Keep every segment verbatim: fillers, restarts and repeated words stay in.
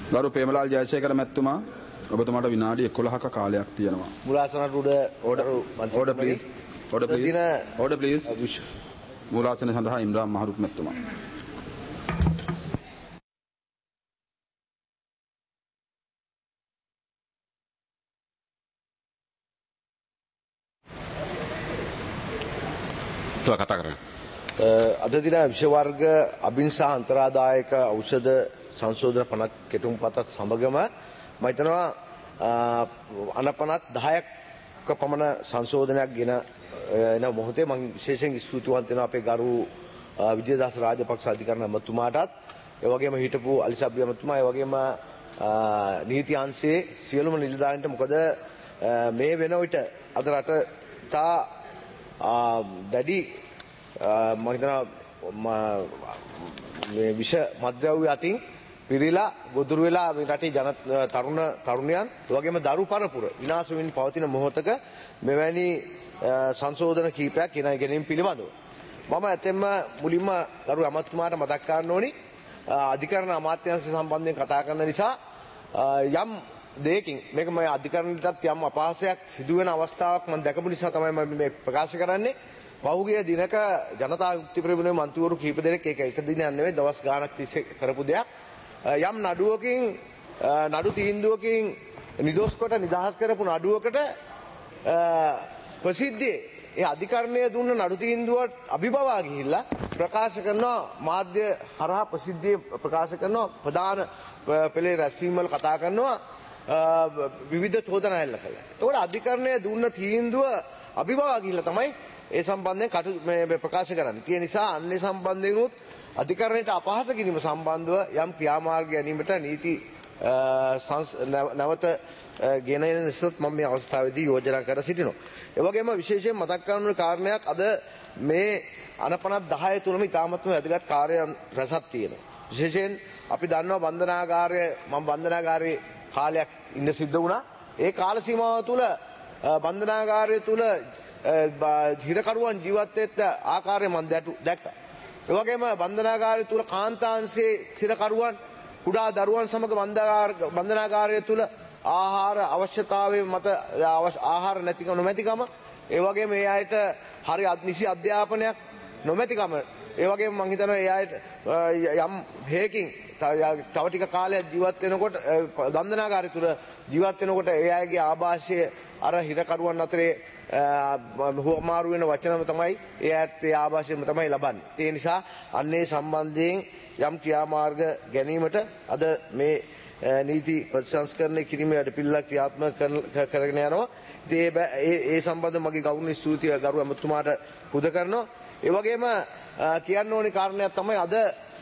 ගරු ප්‍රේමලාල් ජයසේකර මැතිතුමා ඔබතුමාට විනාඩි එකොළහක කාලයක් තියෙනවා. මුලාසනට උඩ order order please order please order please මුලාසන සඳහා ඉම්රාන් මහරුත් මැතිතුමා. තුවා කතා කරන්න. අද දින විෂ වර්ග අබින්සා අන්තරාදායක ඖෂධ සංශෝධන පනත් කෙටුම්පතත් සමගම මම හිතනවා අනපනත් දහයක් පමණ සංශෝධනයක් ගෙන එන මොහොතේ මම විශේෂයෙන් ස්තුතිවන්ත වෙනවා අපේ ගරු විජේදාස රාජපක්ෂ අධිකරණ අමාත්‍යතුමාටත් ඒ වගේම හිටපු අලිසබ්‍රි අමාත්‍යතුමා ඒ වගේම නීති අංශයේ සියලුම නිලධාරීන්ට මොකද මේ වෙන විට අද රට තා දැඩි මම හිතනවා මේ විෂ මද්ද්‍රව්‍ය අතින් පිරීලා ගොදුරු වෙලා මේ රටේ ජන තරුණ තරුණයන් ඒ වගේම දරු පරපුර විනාශ වෙමින් පවතින මොහොතක මෙවැනි සංශෝධන කීපයක් ගෙන ගැනීම පිළිබඳව මම ඇත්තෙන්ම මුලින්ම ගරු අමාත්‍යතුමාට මතක් කරන්න ඕනි අධිකරණ අමාත්‍යාංශ සම්බන්ධයෙන් කතා කරන නිසා යම් දෙයකින් මේක මම අධිකරණයටත් යම් අපහාසයක් සිදු වෙන අවස්ථාවක් මම දැකපු නිසා තමයි මම මේ ප්‍රකාශ කරන්නේ. පහුගිය දිනක ජනතා යුක්ති ප්‍රබෝධනයේ මන්ත්‍රීවරු කීප දෙනෙක් ඒක එක දිනයක් නෙවෙයි දවස් ගාණක් තිස්සේ කරපු දෙයක්. යම් නඩුවකින් නඩු තීන්දුවකින් නිදොස් කොට නිදහස් කරපු නඩුවකට ප්‍රසිද්ධියේ ඒ අධිකරණය දුන්න නඩු තීන්දුවට අභිබවා ගිහිල්ලා ප්‍රකාශ කරනවා මාධ්‍ය හරහා ප්‍රසිද්ධියේ ප්‍රකාශ කරනවා ප්‍රධාන පෙළේ රැස්වීම් වල කතා කරනවා විවිධ චෝදනා එල්ල කළා. ඒතකොට අධිකරණය දුන්න තීන්දුව අභිබවා ගිහිල්ලා තමයි ඒ සම්බන්ධයෙන් කටු මේ ප්‍රකාශ කරන්නේ. ඒ නිසා අන්නේ සම්බන්ධයෙන් උත් අධිකරණයට අපහාස කිරීම සම්බන්ධව යම් ක්‍රියාමාර්ග ගැනීමට නීති නැවත ගෙන එන නිසා මම මේ අවස්ථාවේදී යෝජනා කර සිටිනවා. ඒ වගේම විශේෂයෙන් මතක් කරන කාරණයක් අද මේ අනපනත් දහය තුනම ඉතාමත්ම වැදගත් කාර්යයන් රැසක් තියෙනවා. විශේෂයෙන් අපි දන්නවා බන්ධනාගාරය මම බන්ධනාගාරයේ කාලයක් ඉන්න සිද්ධ වුණා. ඒ කාල සීමාව තුළ බන්ධනාගාරය තුළ හිරකරුවන් ජීවත් වෙච්ච ආකාරය මම දැක්කා. ඒ වගේම බන්ධනාගාරය තුල කාන්තාංශයේ සිරකරුවන් කුඩා දරුවන් සමග බන්ධනාගාරය තුල ආහාර අවශ්‍යතාවය මත ආහාර නැතිකම නොමැතිකම ඒ වගේම ඒ අයට හරි නිසි අධ්‍යාපනයක් නොමැතිකම ඒ වගේම මම හිතනවා ඒ අයට යම් හේකින් තව ටික කාලයක් ජීවත් වෙනකොට බන්ධනාගාරය තුල ජීවත් වෙනකොට ඒ අයගේ ආభాෂය අර හිරකරුවන් අතරේ හුවමාරු වෙන වචනම තමයි ඒ ඇත්ත ඒ ආభాෂයෙන්ම තමයි ලබන්නේ. ඒ නිසා අන්නේ සම්බන්ධයෙන් යම් ක්‍රියාමාර්ග ගැනීමට අද මේ නීති ප්‍රතිසංස්කරණය කිරීමේ වැඩපිළිවෙල ක්‍රියාත්මක කරගෙන යනවා. ඉතින් ඒ ඒ සම්බන්ධව මගේ ගෞරවනීය ස්තුතිය ගරු අමාත්‍යතුමාට පුද කරනවා. ඒ වගේම කියන්න ඕනි කාරණයක් තමයි අද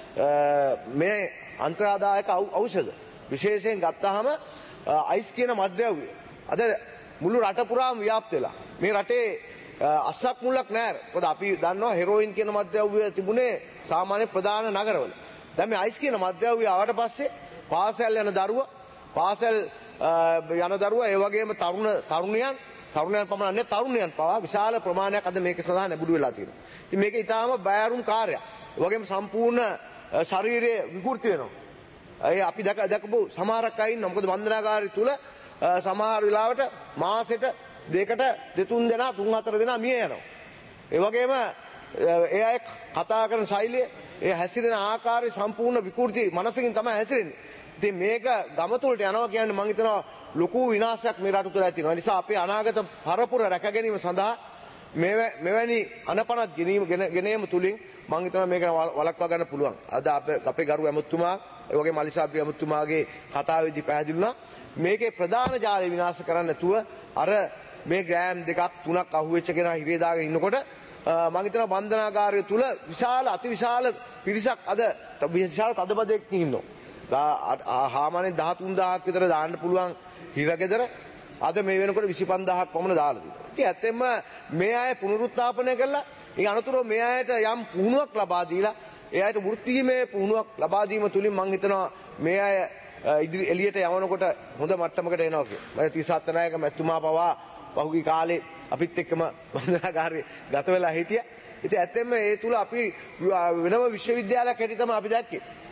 මේ අන්තරාදායක ඖෂධ විශේෂයෙන් ගත්තාම අයිස් කියන මද්ද්‍රව්‍ය අද මුළු රට පුරාම ව්‍යාප්ත වෙලා මේ රටේ අස්සක් මුල්ලක් නැහැ. මොකද අපි දන්නවා හෙරෝයින් කියන මද්ද්‍රව්‍ය තිබුණේ සාමාන්‍ය ප්‍රධාන නගරවල. දැන් මේ අයිස් කියන මද්ද්‍රව්‍ය ආවට පස්සේ පාසල් යන දරුවා, පාසල් යන දරුවා ඒ වගේම තරුණ තරුණියන්, තරුණයන් පමණ නෙවෙයි තරුණියන් පවා විශාල ප්‍රමාණයක් අද මේක සඳහා නැඹුරු වෙලා තියෙනවා. ඉතින් මේක ඊටාම බයරුම් කාර්යයක්. ඒ වගේම සම්පූර්ණ ශරීරයේ විකෘති වෙනවා. ඒ අපි දැක දැකපු සමහරක් අය ඉන්නවා. මොකද බන්ධනාගාරය තුල සමහර වෙලාවට මාසෙට දෙකට දෙතුන් දෙනා තුන් හතර දෙනා මිය යනවා. ඒ වගේම ඒ අය කතා කරන ශෛලිය, ඒ හැසිරෙන ආකාරය සම්පූර්ණ විකෘති මනසකින් තමයි හැසිරෙන්නේ. ඉතින් මේක ගම තුලට යනවා කියන්නේ මම හිතනවා ලොකු විනාශයක් මේ රට තුල ඇති වෙනවා. ඒ නිසා අපේ අනාගත පරපුර රැක ගැනීම සඳහා මෙවැනි අනපනත් ගෙනීම තුලින් මම හිතනවා මේක වළක්වා ගන්න පුළුවන්. අද අපේ ගරු අමාත්‍යතුමා ඒ වගේම අලිසබ්‍රි අමාත්‍යතුමාගේ කතාවේදී පැහැදිලි වුණා මේකේ ප්‍රධාන ජාලය විනාශ කරන්න නැතුව අර මේ ග්‍රෑම් දෙකක් තුනක් අහුවෙච්ච කෙනා හිරේ දාගෙන ඉන්නකොට මම හිතනවා බන්ධනාගාරය තුල විශාල අතිවිශාල පිරිසක් අද විශාල තදබදයක් ඉන්නවා. හාමානේ දහතුන් දහසක් විතර දාන්න පුළුවන් හිරගෙදර අද මේ වෙනකොට විසි පන්දාහක් පමණ දාලා තියෙනවා. ඉතින් ඇත්තෙන්ම මේ අය පුනරුත්ථාපනය කළා. ඒ අනතුරුව මේ අයට යම් පුහුණුවක් ලබා දීලා ඒ අයට වෘත්තීමේ පුහුණුවක් ලබා දීම තුලින් මම හිතනවා මේ අය ඉදිරි එළියට යවනකොට හොඳ මට්ටමකට එනවා කියලා. මම තිස් අත්තනායක මැතිතුමා පවා පහුගිය කාලේ අපිත් එක්කම බන්ධනාගාරේ ගත වෙලා හිටියා. ඉතින් ඇත්තෙන්ම ඒ තුල අපි වෙනම විශ්වවිද්‍යාලයක් හැටි තමයි අපි දැක්කේ.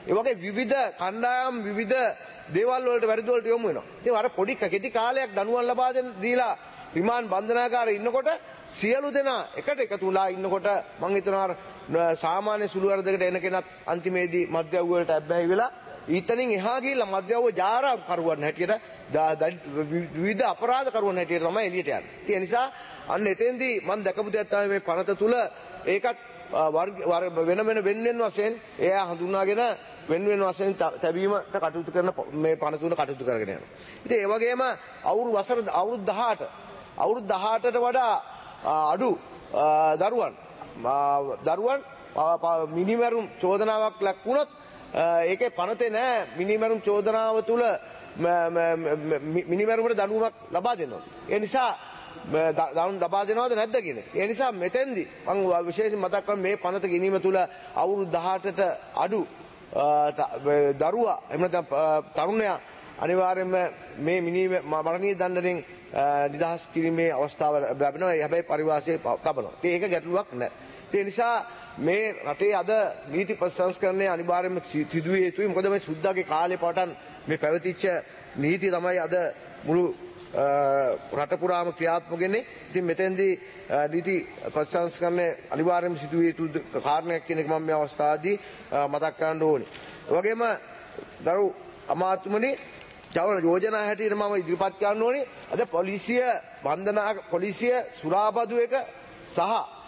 ඒ වගේ විවිධ කණ්ඩායම් විවිධ දේවල් වලට වැරදි වලට යොමු වෙනවා. ඉතින් අර පොඩි කෙටි කාලයක් දනුවම් ලබා දෙන දීලා රිමාන්ඩ් බන්ධනාගාරේ ඉන්නකොට සියලු දෙනා එකට එකතු වෙලා ඉන්නකොට මම හිතනවා සාමාන්‍ය සුළු වරදකට එන කෙනත් අන්තිමේදී මධ්‍යව්‍ය වලට ඇබ්බැහි වෙලා ඊතනින් එහා ගිහිල්ලා මධ්‍යව්‍ය ජාරා කරුවන් හැටියට විවිධ අපරාධ කරුවන් හැටියට තමයි එළියට යන්නේ. ඒ නිසා අන්න එතෙන්දී මම දැකපු දෙයක් තමයි මේ පනත තුල ඒකත් වෙන වෙන වෙන වෙන වශයෙන් එයා හඳුනාගෙන වෙන වෙන වශයෙන් තැබීමට කටයුතු කරන මේ පනත තුල කටයුතු කරගෙන යනවා. ඉතින් ඒ වගේම අවුරුදු වසර අවුරුදු දහඅට අවුරුදු දහඅටට වඩා අඩු දරුවන් දරුවන් මිනිමරුම් චෝදනාවක් ලැබුණොත් ඒකේ පනතේ නෑ මිනිමරුම් චෝදනාව තුල මිනිමරුමට දඬුවමක් ලබා දෙනවා. ඒ නිසා දඬුවම් ලබා දෙනවද නැද්ද කියන එක. ඒ නිසා මෙතෙන්දී මම විශේෂයෙන් මතක් කරන්නේ මේ පනත ගැනීම තුල අවුරුදු දහඅටට අඩු දරුවා එහෙම නැත්නම් තරුණයා අනිවාර්යයෙන්ම මේ මිනි මරණීය දඬුවමින් නිදහස් කිරීමේ අවස්ථාව ලැබෙනවා. හැබැයි පරිවාසයේ තබනවා. ඉතින් ඒක ගැටලුවක් නෑ. ඒ නිසා මේ රටේ අද නීති ප්‍රතිසංස්කරණය අනිවාර්යයෙන්ම සිදුවිය යුතුයි. මොකද මේ සුද්දාගේ කාලේ පටන් මේ පැවතිච්ච නීති තමයි අද මුළු රට පුරාම ක්‍රියාත්මක වෙන්නේ. ඉතින් මෙතෙන්දී නීති ප්‍රතිසංස්කරණය අනිවාර්යයෙන්ම සිදුවිය යුතු කාරණයක් කියන එක මම මේ අවස්ථාවේදී මතක් කරන්න ඕනේ. ඒ වගේම දරු අමාත්‍යමනි තව යෝජනා හැටියට මම ඉදිරිපත් කරන්න ඕනේ. අද පොලිසිය බන්ධනා පොලිසිය සුරාබදු එක සහ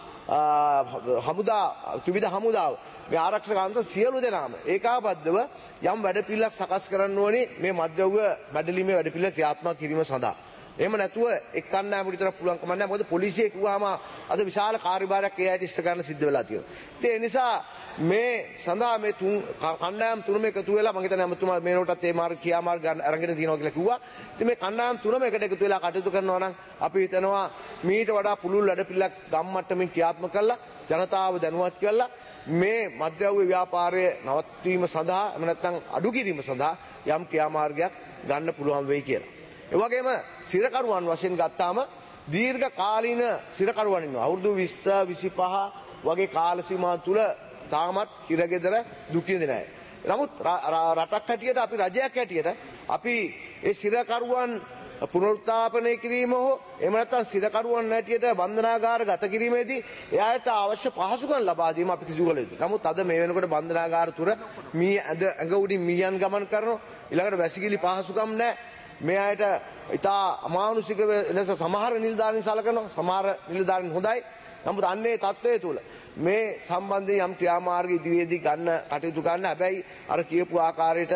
හමුදා ත්‍රිවිධ හමුදාව මේ ආරක්ෂක අංශ සියලු දෙනාම ඒකාබද්ධව යම් වැඩපිළිවෙලක් සකස් කරන්න ඕනේ මේ මධ්‍යව්‍ය මැඩලීමේ වැඩපිළිවෙල ක්‍රියාත්මක කිරීම සඳහා. එහෙම නැතුව එක් කණ්ඩායමකට විතර පුළුවන් කම නැහැ. මොකද පොලිසිය කිව්වම අද විශාල කාර්යභාරයක් ඒ අයට ඉෂ්ට කරන්න සිද්ධ වෙලා තියෙනවා. ඒ නිසා මේ සඳහා මේ තුන් කණ්ඩායම් තුනම එකතු වෙලා මම හිතන්නේ අමතුමා මේනකොටත් ඒ මාර්ග කියා මාර්ග අරගෙන තියෙනවා කියලා කිව්වා. ඉතින් මේ කණ්ඩායම් තුනම එකට එකතු වෙලා කටයුතු කරනවා නම් අපි හිතනවා මීට වඩා පුළුල් වැඩපිළිවෙලක් ගම්මට්ටමින් ක්‍රියාත්මක කරලා ජනතාව දැනුවත් කරලා මේ මධ්‍යව්‍ය ව්‍යාපාරය නවත්වීම සඳහා එහෙම නැත්නම් අඩු කිරීම සඳහා යම් ක්‍රියාමාර්ගයක් ගන්න පුළුවන් වෙයි කියලා. ඒ වගේම සිරකරුවන් වශයෙන් ගත්තාම දීර්ඝ කාලීන සිරකරුවන් ඉන්නවා. අවුරුදු විස්ස විසිපහ වගේ කාල සීමාව තුල තාමත් හිරගෙදර දුක් විඳින අය. නමුත් රටක් හැටියට අපි රජයක් හැටියට අපි ඒ සිරකරුවන් පුනරුත්ථාපනය කිරීම හෝ එහෙම නැත්නම් සිරකරුවන් හැටියට බන්ධනාගාර ගත කිරීමේදී එයාට අවශ්‍ය පහසුකම් ලබා දීම අපි කිසිදු කළ යුතුයි. නමුත් අද මේ වෙනකොට බන්ධනාගාර තුර මී ඇඟ උඩින් මීයන් ගමන් කරනවා. ඊළඟට වැසිකිලි පහසුකම් නැහැ. මේ අයට ඉතා අමානුෂික ලෙස සමහර නිලධාරීන් සලකනවා. සමහර නිලධාරීන් හොඳයි. නමුත් අන්නේ තත්ත්වයේ තුල මේ සම්බන්ධයෙන් යම් ක්‍රියාමාර්ග ඉදිරියේදී ගන්න කටයුතු ගන්න. හැබැයි අර කියපු ආකාරයට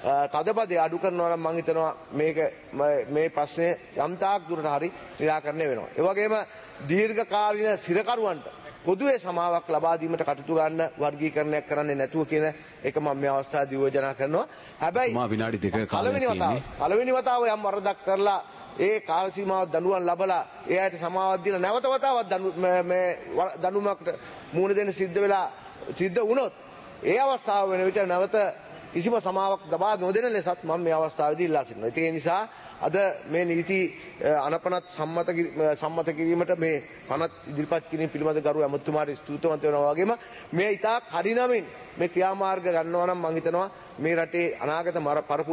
තදපදේ අඩු කරනවා නම් මම හිතනවා මේක මේ ප්‍රශ්නේ යම් තාක් දුරට හරි निराකරණය වෙනවා. ඒ වගේම දීර්ඝ කාලීන සිරකරුවන්ට පොදුවේ සමාවක් ලබා දීමට කටයුතු ගන්න වර්ගීකරණයක් කරන්නේ නැතුව කියන එක මම මේ අවස්ථාවේදී යෝජනා කරනවා. හැබැයි මා විනාඩි දෙක කාලයක් තියෙන්නේ. පළවෙනි වතාව යම් වරදක් කරලා ඒ කාල සීමාව දඬුවම් ලබලා ඒ අයට සමාවක් දීලා නැවත වතාවක් මේ දඬුවමකට මුහුණ දෙන්න සිද්ධ වෙලා සිද්ධ වුණොත් ඒ අවස්ථාව වෙන විට නැවත කිසිම සමාවක් ලබා නොදෙන ලෙසත් මම මේ අවස්ථාවේදී ඉල්ලා සිටිනවා. ඒ නිසා අද මේ නීති අනපනත් සම්මත සම්මත කිරීමට මේ පනත් ඉදිරිපත් කිරීම පිළිබඳ ගරු ඇමතුමාට ස්තුතිවන්ත වෙනවා වගේම මේ ඉතා කඩිනමින් මේ ක්‍රියාමාර්ග ගන්නවා නම් මම හිතනවා මේ රටේ අනාගත පරපුර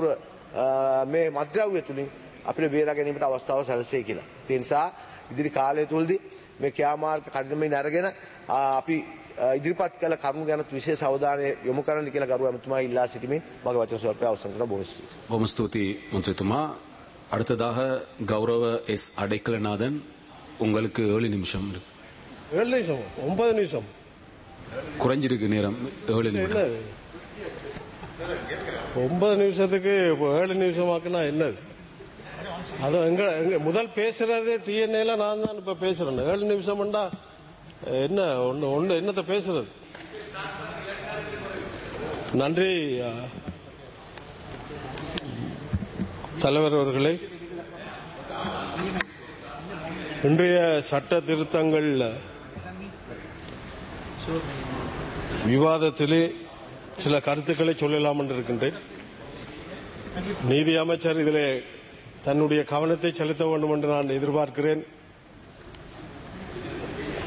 මේ මධ්‍යව්‍ය තුලින් අපිට බේරා ගැනීමට අවස්ථාව සැලසෙයි කියලා. ඒ නිසා ඉදිරි කාලය තුලදී මේ ක්‍රියාමාර්ග කඩිනමින් අරගෙන අපි ඉදිරිපත් කළ කරුණු ගැන විශේෂ අවධානය යොමු කරන්න කියලා ගරු ඇමතුමා ඉල්ලා සිටිමින් මගේ වචන ස්වල්පය අවසන් කරන බොහොම ස්තුතියි. බොහොම ස්තුතියි மந்திரிතුமா. அடுத்ததாக கௌரவ எஸ் அடைக்கலநாதன் உங்களுக்கு ஏழு நிமிஷம் இருக்கு. ஏழு நிமிஷம் ஒன்பது நிமிஷம் குறைஞ்சிருக்கு நேரம் ஏழு நிமிடம். ஒன்பது நிமிஷத்துக்கு ஏழு நிமிஷமாக்குனா என்னது? அது எங்க முதல் பேசுறது டிஎன்ஏல நான் தான் இப்ப பேசுறேன். ஏழு நிமிஷம்டா என்ன ஒன்று ஒன்று என்னத்தை பேசுறது? நன்றி தலைவர் அவர்களே. இன்றைய சட்ட திருத்தங்கள் விவாதத்திலே சில கருத்துக்களை சொல்லலாம் என்று இருக்கின்றேன். நீதி அமைச்சர் இதிலே தன்னுடைய கவனத்தை செலுத்த வேண்டும் என்று நான் எதிர்பார்க்கிறேன்.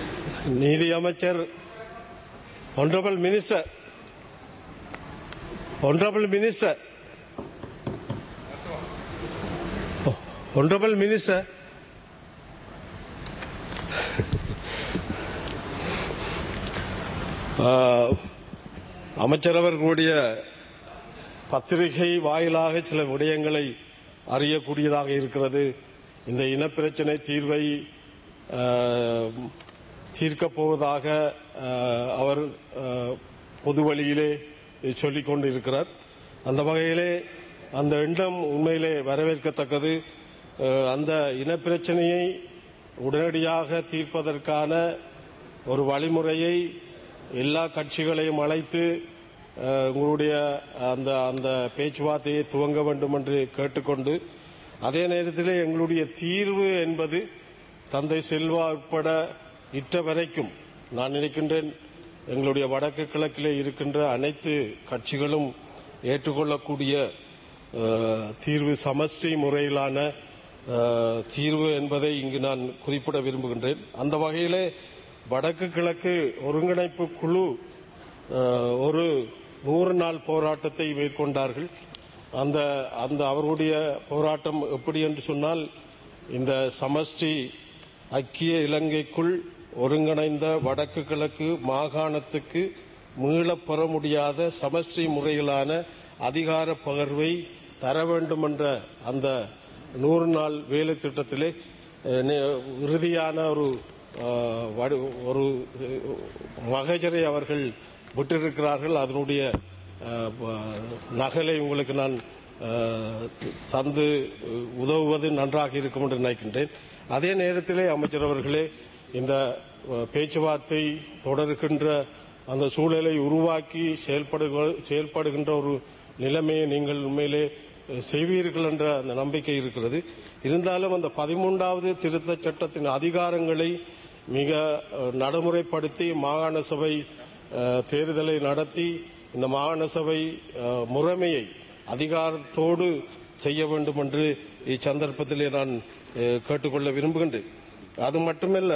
நீதி அமைச்சர் honorable minister Honorable Minister. Honorable Minister. அமைச்சர் அவர்களுடைய பத்திரிகை வாயிலாக சில விடயங்களை அறியக்கூடியதாக இருக்கிறது. இந்த இனப்பிரச்சினை தீர்வை தீர்க்கப் போவதாக அவர் பொது வழியிலே சொல்லிக் கொண்டிருக்கிறார். அந்த வகையிலே அந்த எண்ணம் உண்மையிலே வரவேற்கத்தக்கது. அந்த இனப்பிரச்சனையை உடனடியாக தீர்ப்பதற்கான ஒரு வழிமுறையை எல்லா கட்சிகளையும் அழைத்து உங்களுடைய அந்த அந்த பேச்சுவார்த்தையை துவங்க வேண்டும் என்று கேட்டுக்கொண்டு, அதே நேரத்தில் எங்களுடைய தீர்வு என்பது தந்தை செல்வா உட்பட இட்ட வரைக்கும் நான் நினைக்கின்றேன் எங்களுடைய வடக்கு கிழக்கிலே இருக்கின்ற அனைத்து கட்சிகளும் ஏற்றுக்கொள்ளக்கூடிய தீர்வு சமஷ்டி முறையிலான தீர்வு என்பதை இங்கு நான் குறிப்பிட விரும்புகின்றேன். அந்த வகையிலே வடக்கு கிழக்கு ஒருங்கிணைப்பு குழு ஒரு நூறு நாள் போராட்டத்தை மேற்கொண்டார்கள். அந்த அந்த அவருடைய போராட்டம் எப்படி என்று சொன்னால், இந்த சமஷ்டி ஐக்கிய இலங்கைக்குள் ஒருங்கிணைந்த வடக்கு கிழக்கு மாகாணத்துக்கு மீளப் பெற முடியாத சமஷ்டி முறையிலான அதிகார பகிர்வை தர வேண்டும் என்ற அந்த நூறு நாள் வேலை திட்டத்திலே இறுதியான ஒரு ஒரு மகஜரை அவர்கள் விட்டிருக்கிறார்கள். அதனுடைய நகலை உங்களுக்கு நான் தந்து உதவுவது நன்றாக இருக்கும் என்று நினைக்கின்றேன். அதே நேரத்திலே அமைச்சர் அவர்களே, இந்த பேச்சுவார்த்தை தொடர்கின்ற அந்த சூழலை உருவாக்கி செயல்படுகின்ற ஒரு நிலைமையை நீங்கள் உண்மையிலே செய்வீர்கள் என்ற அந்த நம்பிக்கை இருக்கிறது. இருந்தாலும் அந்த பதிமூன்றாவது திருத்த சட்டத்தின் அதிகாரங்களை மிக நடைமுறைப்படுத்தி மாகாண சபை தேர்தலை நடத்தி இந்த மாகாண சபை முறைமையை அதிகாரத்தோடு செய்ய வேண்டும் என்று இச்சந்தர்ப்பத்திலே நான் கேட்டுக்கொள்ள விரும்புகின்றேன். அது மட்டுமல்ல,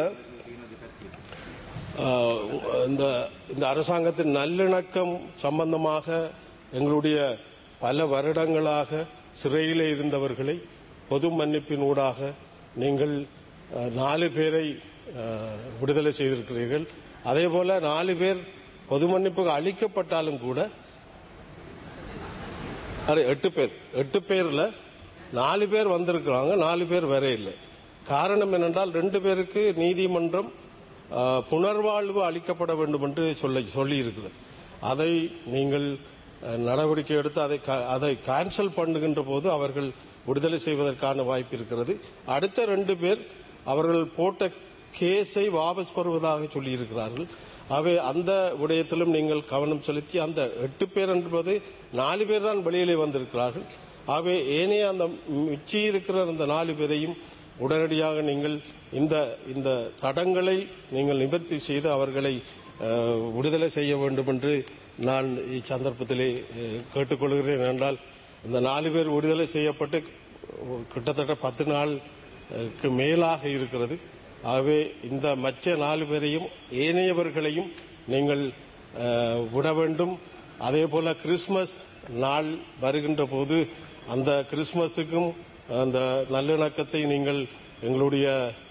இந்த இந்த அரசாங்கத்தின் நல்லிணக்கம் சம்பந்தமாக எங்களுடைய பல வருடங்களாக சிறையிலே இருந்தவர்களை பொது மன்னிப்பின் ஊடாக நீங்கள் நாலு பேரை விடுதலை செய்திருக்கிறீர்கள். அதே போல நாலு பேர் பொது மன்னிப்பு அளிக்கப்பட்டாலும் கூட எட்டு பேர் எட்டு பேர்ல நாலு பேர் வந்திருக்கிறாங்க, நாலு பேர் வர இல்லை. காரணம் என்னென்றால், ரெண்டு பேருக்கு நீதிமன்றம் புனர்வாழ்வு அளிக்கப்பட வேண்டும் என்று சொல்ல சொல்லி இருக்கிறது. அதை நீங்கள் நடவடிக்கை எடுத்து அதை அதை கேன்சல் பண்ணுகின்ற போது அவர்கள் விடுதலை செய்வதற்கான வாய்ப்பு இருக்கிறது. அடுத்த ரெண்டு பேர் அவர்கள் போட்ட கேஸை வாபஸ் பெறுவதாக சொல்லியிருக்கிறார்கள். அவை அந்த விடயத்திலும் நீங்கள் கவனம் செலுத்தி, அந்த எட்டு பேர் என்பது நாலு பேர் தான் வெளியிலே வந்திருக்கிறார்கள். ஆகவே ஏனைய அந்த மிச்சி இருக்கிற அந்த நாலு பேரையும் உடனடியாக நீங்கள் இந்த இந்த தடங்களை நீங்கள் நிவர்த்தி செய்து அவர்களை விடுதலை செய்ய வேண்டும் என்று நான் இச்சந்தர்ப்பத்திலே கேட்டுக்கொள்கிறேன். என்றால் இந்த நாலு பேர் விடுதலை செய்யப்பட்டு கிட்டத்தட்ட பத்து நாளுக்கு மேலாக இருக்கிறது. ஆகவே இந்த மற்ற நாலு பேரையும் ஏனையவர்களையும் நீங்கள் விட வேண்டும். அதே போல கிறிஸ்துமஸ் நாள் வருகின்ற போது அந்த கிறிஸ்துமஸுக்கும் அந்த நல்லிணக்கத்தை நீங்கள் எங்களுடைய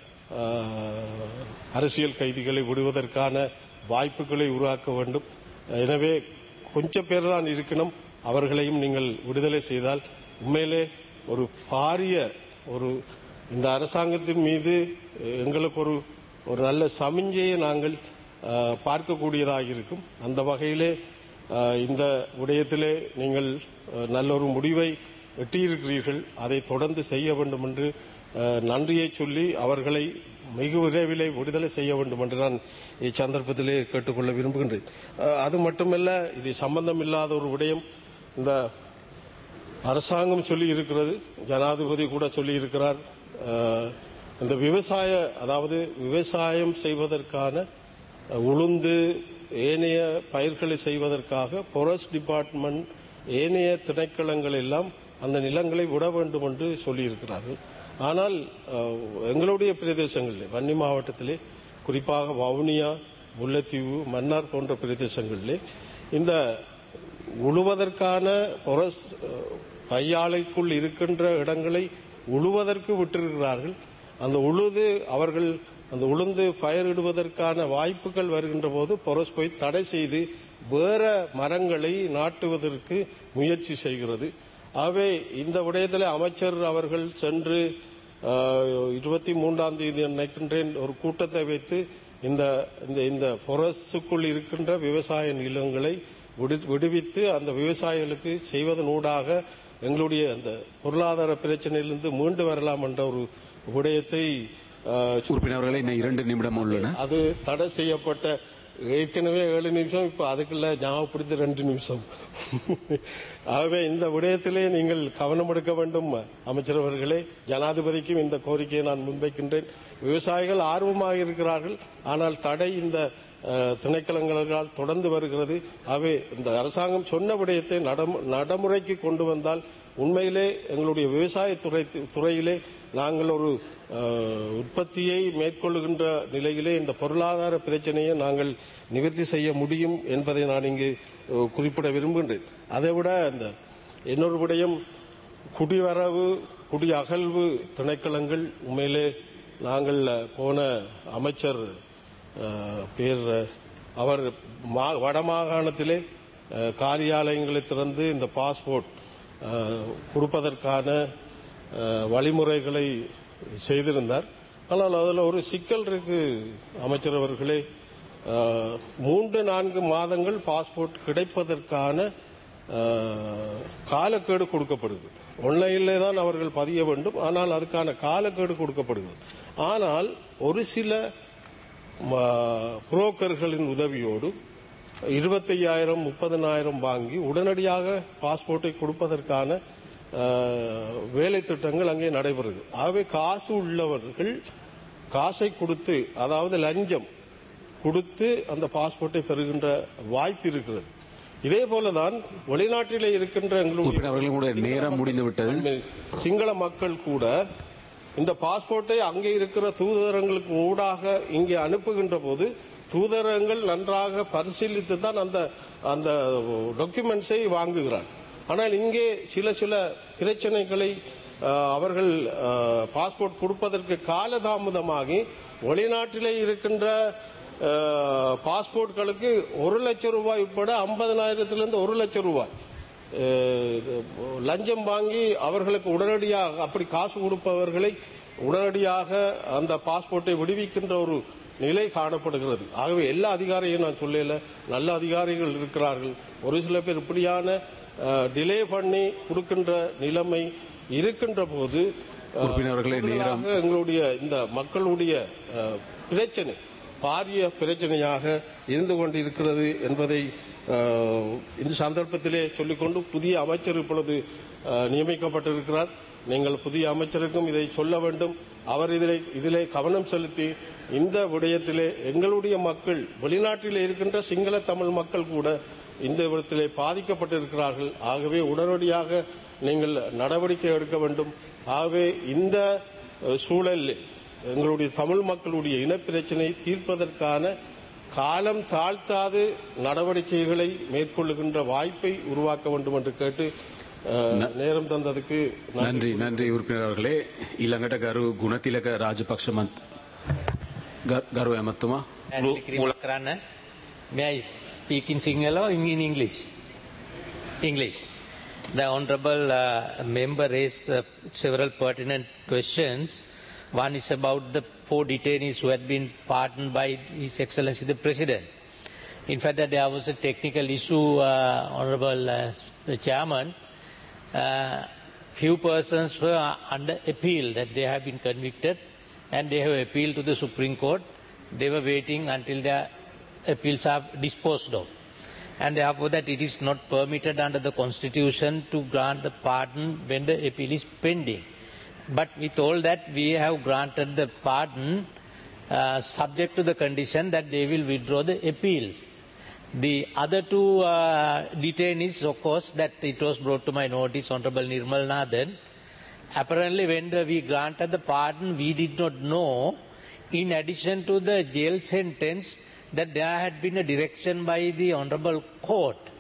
அரசியல் கைதிகளை விடுவதற்கான வாய்ப்புகளை உருவாக்க வேண்டும். எனவே கொஞ்சம் பேர் தான் இருக்கணும், அவர்களையும் நீங்கள் விடுதலை செய்தால் உண்மையிலே ஒரு பாரிய ஒரு இந்த அரசாங்கத்தின் மீது எங்களுக்கு ஒரு ஒரு நல்ல சமிஞ்சையை நாங்கள் பார்க்கக்கூடியதாக இருக்கும். அந்த வகையிலே இந்த விடயத்திலே நீங்கள் நல்ல ஒரு முடிவை எட்டியிருக்கிறீர்கள். அதை தொடர்ந்து செய்ய வேண்டும் என்று நன்றியை சொல்லி அவர்களை மிக விரைவிலே விடுதலை செய்ய வேண்டும் என்று நான் இச்சந்தர்ப்பத்திலே கேட்டுக்கொள்ள விரும்புகின்றேன். அது மட்டுமல்ல, இது சம்பந்தம் இல்லாத ஒரு விடயம் இந்த அரசாங்கம் சொல்லி இருக்கிறது, ஜனாதிபதி கூட சொல்லி இருக்கிறார். இந்த விவசாய அதாவது விவசாயம் செய்வதற்கான உளுந்து ஏனைய பயிர்களை செய்வதற்காக ஃபாரஸ்ட் டிபார்ட்மெண்ட் ஏனைய திணைக்களங்கள் எல்லாம் அந்த நிலங்களை விட வேண்டும் என்று சொல்லியிருக்கிறார்கள். ஆனால் எங்களுடைய பிரதேசங்களில் வன்னி மாவட்டத்திலே குறிப்பாக வவுனியா, முல்லைத்தீவு, மன்னார் போன்ற பிரதேசங்களிலே இந்த உழுவதற்கான பொரஸ் பையாலைக்குள் இருக்கின்ற இடங்களை உழுவதற்கு விட்டிருக்கிறார்கள். அந்த உழுது அவர்கள் அந்த உளுந்து பயிரிடுவதற்கான வாய்ப்புகள் வருகின்ற போது பொரஸ் போய் தடை செய்து வேற மரங்களை நாட்டுவதற்கு முயற்சி செய்கிறது. ஆகவே இந்த விடயத்தில் அமைச்சர் அவர்கள் சென்று இருபத்தி மூன்றாம் தேதி நினைக்கின்றேன் ஒரு கூட்டத்தை வைத்து இந்த இந்த பொரஸுக்குள் இருக்கின்ற விவசாய நிலங்களை விடுவித்து அந்த விவசாயிகளுக்கு செய்வதனூடாக எங்களுடைய அந்த பொருளாதார பிரச்சனையிலிருந்து மீண்டு வரலாம் என்ற ஒரு விடயத்தை உறுப்பினர்களை இரண்டு நிமிடம் உள்ளன. அது தடை செய்யப்பட்ட ஏற்கனவே ஏழு நிமிஷம் இப்ப அதுக்குள்ள ஞாபகப்படுத்தி ரெண்டு நிமிஷம். ஆகவே இந்த விடயத்திலே நீங்கள் கவனம் எடுக்க வேண்டும் அமைச்சர் அவர்களே. ஜனாதிபதிக்கும் இந்த கோரிக்கையை நான் முன்வைக்கின்றேன். விவசாயிகள் ஆர்வமாக இருக்கிறார்கள், ஆனால் தடை இந்த திணைக்களங்களால் தொடர்ந்து வருகிறது. ஆகவே இந்த அரசாங்கம் சொன்ன விடயத்தை நடைமுறைக்கு கொண்டு வந்தால் உண்மையிலே எங்களுடைய விவசாய துறை துறையிலே நாங்கள் ஒரு உற்பத்தியை மேற்கொள்ளுகின்ற நிலையிலே இந்த பொருளாதார பிரச்சனையை நாங்கள் நிவர்த்தி செய்ய முடியும் என்பதை நான் இங்கு குறிப்பிட விரும்புகின்றேன். அதைவிட இந்த இன்னொரு விடயம் குடிவரவு குடி அகழ்வு திணைக்களங்கள். உண்மையிலே நாங்கள் போன அமைச்சர் பேர் அவர் வடமாகாணத்திலே காரியாலயங்களை திறந்து இந்த பாஸ்போர்ட் கொடுப்பதற்கான வழிமுறைகளை செய்திருந்தார். ஆனால் அதில் ஒரு சிக்கல் இருக்கு அமைச்சர் அவர்களே. மூன்று நான்கு மாதங்கள் பாஸ்போர்ட் கிடைப்பதற்கான காலக்கெடு கொடுக்கப்படுது. ஆன்லைனிலே தான் அவர்கள் பதிய வேண்டும், ஆனால் அதுக்கான காலக்கெடு கொடுக்கப்படுகிறது. ஆனால் ஒரு சில புரோக்கர்களின் உதவியோடு இருபத்தையாயிரம் முப்பதனாயிரம் வாங்கி உடனடியாக பாஸ்போர்ட்டை கொடுப்பதற்கான வேலை திட்டங்கள் அங்கே நடைபெறுது. ஆகவே காசு உள்ளவர்கள் காசை கொடுத்து, அதாவது லஞ்சம் கொடுத்து அந்த பாஸ்போர்ட்டை பெறுகின்ற வாய்ப்பு இருக்கிறது. இதே போலதான் வெளிநாட்டிலே இருக்கின்ற எங்களுடைய நேரம் முடிந்து விட்டது. சிங்கள மக்கள் கூட இந்த பாஸ்போர்ட்டை அங்கே இருக்கிற தூதரங்களுக்கு ஊடாக இங்கே அனுப்புகின்ற போது தூதரங்கள் நன்றாக பரிசீலித்து தான் அந்த அந்த டாக்குமெண்ட்ஸை வாங்குகிறார். ஆனால் இங்கே சில சில பிரச்சனைகளை அவர்கள் பாஸ்போர்ட் கொடுப்பதற்கு காலதாமதமாகி வெளிநாட்டிலே இருக்கின்ற பாஸ்போர்ட்களுக்கு ஒரு லட்சம் ரூபாய் உட்பட ஐம்பதனாயிரத்திலிருந்து ஒரு லட்சம் ரூபாய் லஞ்சம் வாங்கி அவர்களுக்கு உடனடியாக அப்படி காசு கொடுப்பவர்களை உடனடியாக அந்த பாஸ்போர்ட்டை விடுவிக்கின்ற ஒரு நிலை காணப்படுகிறது. ஆகவே எல்லா அதிகாரியும் நான் சொல்லல, நல்ல அதிகாரிகள் இருக்கிறார்கள். ஒரு சில பேர் இப்படியான டிலே பண்ணி கொடுக்கின்ற நிலைமை இருக்கின்ற போது எங்களுடைய இந்த மக்களுடைய பிரச்சனை பாரிய பிரச்சனையாக இருந்து கொண்டிருக்கிறது என்பதை இந்த சந்தர்ப்பத்திலே சொல்லிக்கொண்டு, புதிய அமைச்சர் இப்பொழுது நியமிக்கப்பட்டிருக்கிறார். நீங்கள் புதிய அமைச்சருக்கும் இதை சொல்ல வேண்டும். அவர் இதிலே இதிலே கவனம் செலுத்தி இந்த விடயத்திலே எங்களுடைய மக்கள், வெளிநாட்டிலே இருக்கின்ற சிங்கள தமிழ் மக்கள் கூட இந்த விடத்திலே பாதிக்கப்பட்டிருக்கிறார்கள். ஆகவே உடனடியாக நீங்கள் நடவடிக்கை எடுக்க வேண்டும். ஆகவே இந்த சூழலில் எங்களுடைய தமிழ் மக்களுடைய இனப்பிரச்சனை தீர்ப்பதற்கான காலம் தாழ்த்தாது நடவடிக்கைகளை மேற்கொள்ளுகின்ற வாய்ப்பை உருவாக்க வேண்டும் என்று கேட்டு நேரம் தந்ததுக்கு நன்றி. நன்றி உறுப்பினர்களே. ඊළඟට ගරු ගුණතිලක රාජපක්ෂ ගරු ඇමතුමා කරන්න. May I speak in Sinhala or in English? English. The honourable uh, member raised uh, several pertinent questions. One is about the four detainees who had been pardoned by His Excellency the President. In fact, that there was a technical issue, uh, Honourable uh, Chairman. Uh, few persons were under appeal that they have been convicted and they have appealed to the Supreme Court. They were waiting until their appeals are disposed of. And therefore that it is not permitted under the Constitution to grant the pardon when the appeal is pending. But with all that, we have granted the pardon uh, subject to the condition that they will withdraw the appeals. The other two uh, detainees, of course, that it was brought to my notice, Honorable Nirmal Nathan. Apparently, when the, we granted the pardon, we did not know, in addition to the jail sentence, that there had been a direction by the Honorable Court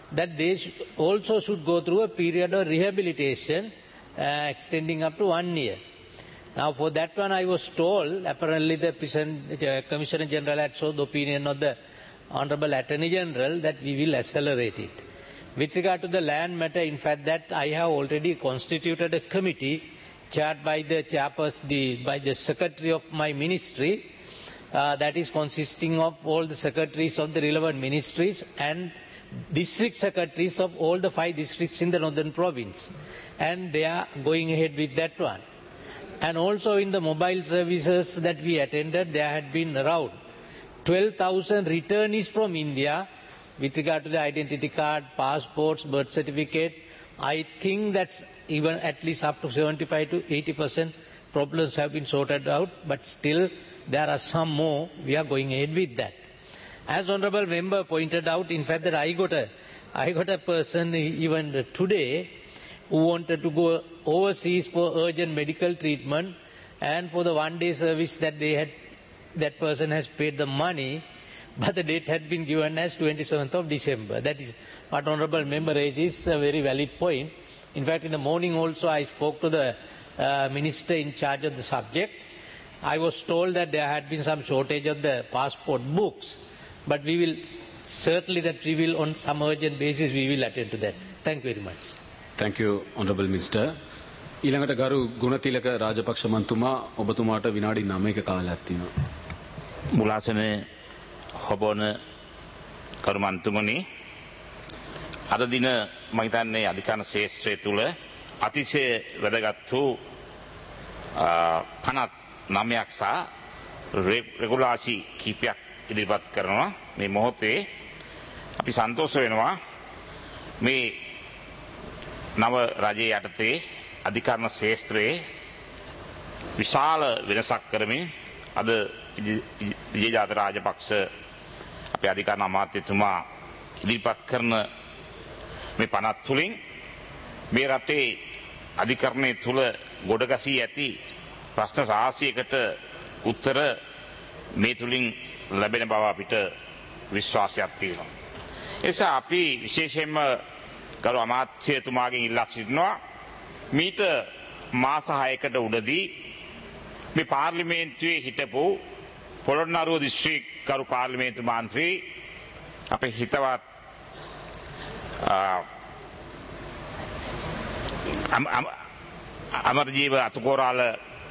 that they sh- also should go through a period of rehabilitation uh, extending up to one year. Now, for that one, I was told, apparently the present, uh, Commissioner General had sought the opinion of the Honorable Attorney General that we will accelerate it. With regard to the land matter, in fact, that I have already constituted a committee chaired by the chairperson, the, by the secretary of my ministry, uh, that is consisting of all the secretaries of the relevant ministries and district secretaries of all the five districts in the northern province. And they are going ahead with that one. And also in the mobile services that we attended, there had been around twelve thousand returnees from India with regard to the identity card, passports, birth certificate. I think that's even at least up to seventy-five to eighty percent problems have been sorted out, but still there are some more. We are going ahead with that. As Honorable Member pointed out, in fact, that I got a, I got a person even today who wanted to go overseas for urgent medical treatment, and for the one-day service that they had, that person has paid the money, but the date had been given as twenty-seventh of December. That is what Honorable Member raises, a very valid point. In fact, in the morning also I spoke to the uh, Minister in charge of the subject. I was told that there had been some shortage of the passport books, but we will certainly that we will on some urgent basis we will attend to that. Thank you very much. Thank you, Honorable Minister. ඊළඟට ගරු ගුණතිලක රාජපක්ෂ මන්තුමා ඔබතුමාට විනාඩි නවයක කාලයක් තියෙනවා. මුලාසනේ හොබෝන කරු මන්තුමනි, අද දින මම හිතන්නේ අධිකරණ ශාස්ත්‍රය තුල අතිශය වැදගත් වූ පනත් නවයක් සහ රෙගුලාසි කීපයක් ඉදිරිපත් කරනවා. මේ මොහොතේ අපි සන්තෝෂ වෙනවා මේ නව රජයේ යටතේ අධිකරණ ශාස්ත්‍රයේ විශාල වෙනසක් කරමින් අද විජේජාත රාජපක්ෂ අපේ අධිකරණ අමාත්‍යතුමා ඉදිරිපත් කරන මේ පනත් තුලින් මේ රටේ අධිකරණයේ තුල ගොඩගැසී ඇති ප්‍රශ්න රාශියකට උත්තර මේ තුලින් ලැබෙන බව අපිට විශ්වාසයක් තියෙනවා. ඒ නිසා අපි විශේෂයෙන්ම ගරු අමාත්‍යතුමාගෙන් ඉල්ලා සිටිනවා මීට මාස හයකට උඩදී මේ පාර්ලිමේන්තුවේ හිටපු පොළොන්නරුව දිස්ත්‍රික් ගරු පාර්ලිමේන්තු මන්ත්‍රී අපේ හිතවත් අමරජීව අතුකෝරාල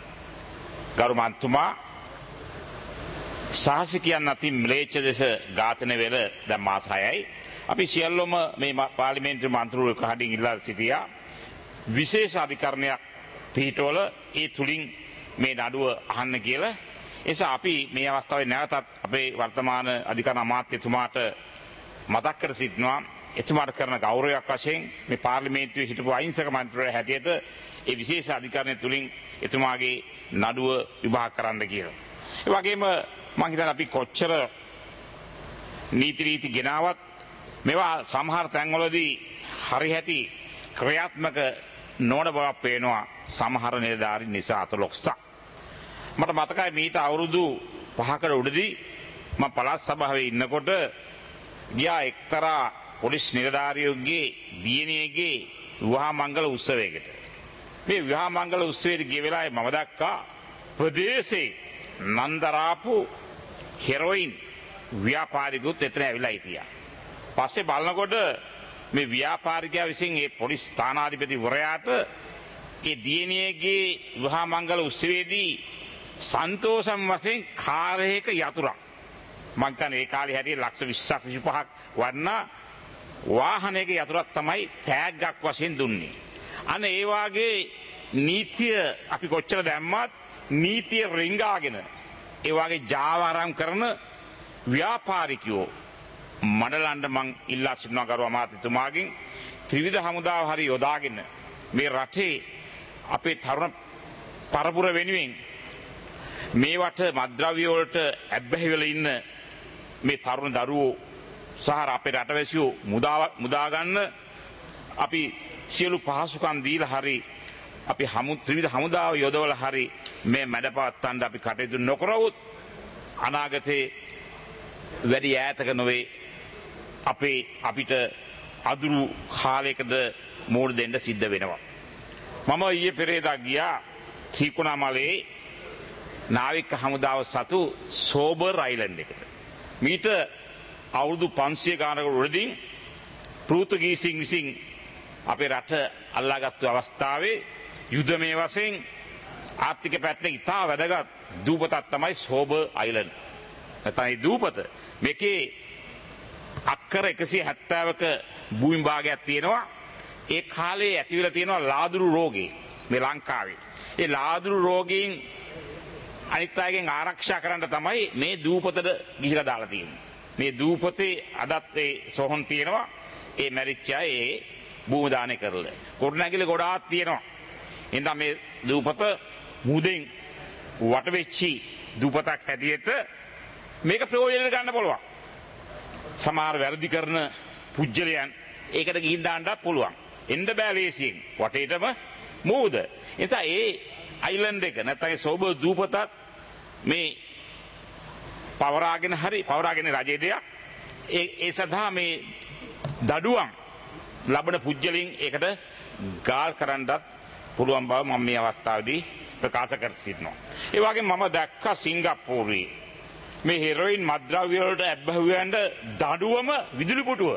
ගරු මන්තුමා සාහසිකයන් අතින් ම්ලේච්ඡ දෙස ඝාතනය වෙල දැන් මාස හයයි. අපි සියල්ලම මේ පාර්ලිමේන්තු මන්ත්‍රීවරු කහඩින් ඉල්ලා සිටියා විශේෂ අධිකරණයක් පිටවල ඒ තුලින් මේ නඩුව අහන්න කියලා. ඒ නිසා අපි මේ අවස්ථාවේ නැවතත් අපේ වර්තමාන අධිකරණ අමාත්‍යතුමාට මතක් කර සිටිනවා එතුමාට කරන ගෞරවයක් වශයෙන් මේ පාර්ලිමේන්තුවේ හිටපු අහිංසක මන්ත්‍රීවරයා හැටියට ඒ විශේෂ අධිකරණය තුලින් එතුමාගේ නඩුව විභාග කරන්න කියලා. ඒ වගේම මම හිතන්නේ අපි කොච්චර නීති රීති ගෙනාවත් මේවා සමහර තැන්වලදී හරි හැටි ක්‍රියාත්මක නොවන බවක් පේනවා සමහර නිලධාරීන් නිසා අතලොක්සක්. මට මතකයි මීට අවුරුදු පහකට උඩදී මම පළාත් සභාවේ ඉන්නකොට ගියා එක්තරා පොලිස් නිලධාරියෙකුගේ දියණියගේ විවාහ මංගල උත්සවයකට. මේ විවාහ මංගල උත්සවයට ගිය වෙලාවේ මම දැක්කා ප්‍රදේශේ නන්දරාපු හෙරොයින් ව්‍යාපාරිකුත් එතන ඇවිල්ලා හිටියා. පස්සේ බලනකොට මේ ව්‍යාපාරිකයා විසින් ඒ පොලිස් ස්ථානාධිපතිවරයාට ඒ දියණියගේ විවාහ මංගල උත්සවයේදී සන්තෝෂම් වශයෙන් කාර්යයක යතුරක් මම හිතන්නේ ඒ කාලේ හැටියට ලක්ෂ විස්සක් විසිපහක් වන්න වාහනයක යතුරක් තමයි තෑග්ගක් වශයෙන් දුන්නේ. අන්න ඒ වාගේ නීතිය අපි කොච්චර දැම්මත් නීතිය රිංගාගෙන ඒ වාගේ ජාවාරම් කරන ව්‍යාපාරිකයෝ මඩලන්න මං ඉල්ලා සිටිනවා ගරු අමාත්‍යතුමාගෙන් ත්‍රිවිධ හමුදාව හරි යොදාගෙන මේ රටේ අපේ තරුණ පරපුර වෙනුවෙන් මේවට මත්ද්‍රව්‍ය වලට ඇබ්බැහි වෙලා ඉන්න මේ තරුණ දරුවෝ සහ අපේ රටවැසියෝ මුදා මුදා ගන්න අපි සියලු පහසුකම් දීලා හරි අපි හමු ත්‍රිවිධ හමුදාව යොදවලා හරි මේ මැඩපවත්තන්න අපි කටයුතු නොකරවොත් අනාගතේ වැඩි ඈතක නොවේ අපේ අපිට අදුරු කාලයකද මෝඩ දෙන්න සිද්ධ වෙනවා. මම ඊයේ පෙරේදා ගියා ත්‍රිකුණාමලේ නාවික හමුදාව සතු සෝබර් අයිලන්ඩ් එකට. මීට අවුරුදු පන්සිය ගානකට උඩින් පෘතුගීසින් විසින් අපේ රට අල්ලාගත්තු අවස්ථාවේ යුදමය වශයෙන් ආර්ථික පැත්තෙන් ඉතා වැදගත් දූපතක් තමයි සෝබර් අයිලන්ඩ්. නැත්නම් දූපත මේකේ අක්කර එකසිය හැත්තෑවක භූමි භාගයක් තියෙනවා. ඒ කාලේ ඇතිවෙලා තියෙනවා ලාදුරු රෝගේ මේ ලංකාවේ. ඒ ලාදුරු රෝගීන් අනිත් අයගෙන් ආරක්ෂා කරන්න තමයි මේ දූපතට ගිහිලා දාලා තියෙන්නේ. මේ දූපතේ අදත් ඒ සොහොන් තියෙනවා. ඒ මැරිච්ච අය ඒ භූමි දානය කරලා. ගොඩනැගිලි ගොඩාක් තියෙනවා. එහෙනම් මේ දූපත මුදෙන් වට වෙච්චි දූපතක් හැටියට මේක ප්‍රයෝජනෙට ගන්න පුළුවන්. සමහර වැරදි කරන පුජ්‍යලයන් ඒකට ගිහින් දාන්නත් පුළුවන්. එන්න බෑ ලේසියෙන්. වටේටම මූද. එතන ඒ අයිලන්ඩ් එක නැත්නම් සෝබර් දූපතත් මේ පවරාගෙන හරි පවරාගෙන රජයේ දෙයක්. ඒ ඒ සඳහා මේ දඩුවම් ලබන පුජ්‍යලින් ඒකට ගාල් කරන්නත් පුළුවන් බව මම මේ අවස්ථාවේදී ප්‍රකාශ කර සිටිනවා. ඒ වගේම මම දැක්කා සිංගප්පූරුවේ මේ හෙරොයින් මත්ද්‍රව්‍ය වලට ඇබ්බැහියන්ට දඩුවම විදුලි පුටුව.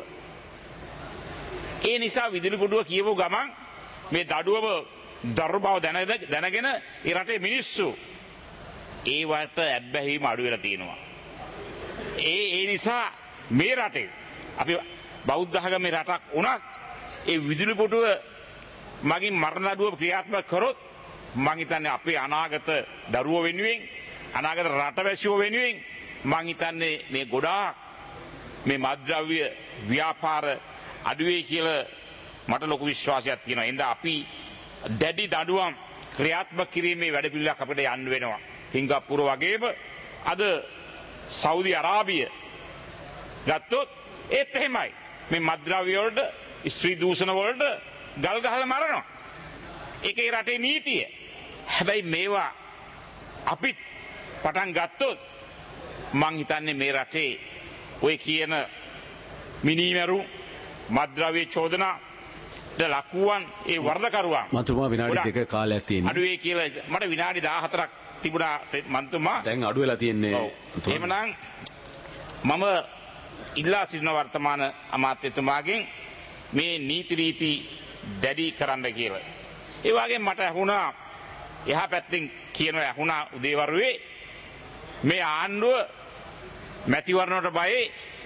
ඒ නිසා විදුලි පුටුව කියපු ගමන් මේ දඩුවම දරු බව දැනගෙන ඒ රටේ මිනිස්සු ඒවට ඇබ්බැහිම අඩු වෙලා තියෙනවා. ඒ ඒ නිසා මේ රටේ අපි බෞද්ධ ආගමේ රටක් වුණත් ඒ විදුලි පුටුව මගින් මරණ දඩුව ක්‍රියාත්මක කරොත් මං හිතන්නේ අපේ අනාගත දරුවෝ වෙනුවෙන් අනාගත රටවැසියෝ වෙනුවෙන් මං හිතන්නේ මේ ගොඩාක් මේ මත්ද්‍රව්‍ය ව්‍යාපාර අඩුවේ කියලා මට ලොකු විශ්වාසයක් තියෙනවා. එහෙනම් අපි දැඩි දඬුවම් ක්‍රියාත්මක කිරීමේ වැඩපිළිවෙලක් අපිට යන්න වෙනවා. සිංගප්පූර වගේම අද සෞදි අරාබිය ගත්තොත් ඒත් එහෙමයි. මේ මත්ද්‍රව්‍ය වලට ස්ත්‍රී දූෂණ වලට ගල් ගහලා මරනවා. ඒකේ රටේ නීතිය. හැබැයි මේවා අපි පටන් ගත්තොත් මං හිතන්නේ මේ රටේ ඔය කියන මිනිමරු මත්ද්‍රව්‍ය චෝදනා ලකුවන් ඒ වර්ධකරුවන් මතුමා විනාඩි දෙක කාලයක් තියෙනවා. අඩුවේ කියලා මට විනාඩි දාහතරක් තිබුණා මන්තුමා. දැන් අඩු වෙලා තියෙන්නේ. එහෙමනම් මම ඉල්ලා සිටින වර්තමාන අමාත්‍යතුමාගෙන් මේ නීති රීති දැඩි කරන්න කියලා. ඒ වගේම මට ඇහුණා එහා පැත්තෙන් කියනවා ඇහුණා උදේවරුවේ මේ ආණ්ඩුව මැතිවරණයට බයේ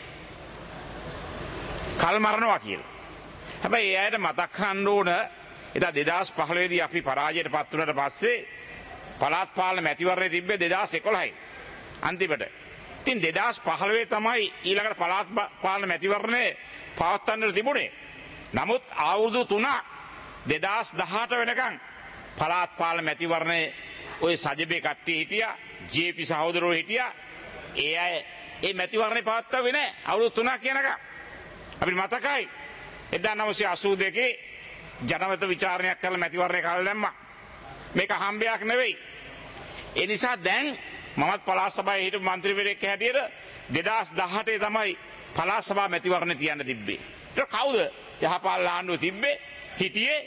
කල් මරනවා කියලා. හැබැයි ඒ අයට මතක් කරන්න ඕන එදා දෙදාස් පහළොව දී අපි පරාජයට පත් වුණාට පස්සේ පළාත් පාලන මැතිවරණය තිබ්බේ දෙදාස් එකොළහයි අන්තිමට. ඉතින් දෙදාස් පහළොව තමයි ඊළඟට පළාත් පාලන මැතිවරණය පවත්වන්නට තිබුණේ. නමුත් අවුරුදු තුනක් දෙදාස් දහඅට වෙනකන් පළාත් පාලන මැතිවරණේ ඔය සජබේ කට්ටිය හිටියා, ජේ.පී සහෝදරයෝ හිටියා. ඒ අය ඒ මැතිවරණේ පවත්වුවේ නැහැ අවුරුදු තුනක් යනකම්. අපිට මතකයි එදා නවසිය අසූ දෙකේ ජනමත විචාරණයක් කරලා මැතිවරණය කල් දැම්මා. මේක හම්බයක් නෙවෙයි. ඒ නිසා දැන් මමත් පළාත් සභාවේ හිටපු മന്ത്രിවරයෙක් හැටියට දෙදාස් දහඅටේ තමයි පළාත් සභා මැතිවරණය තියන්න තිබ්බේ. ඒක කවුද යහපාලන ආණ්ඩුව තිබ්බේ? හිටියේ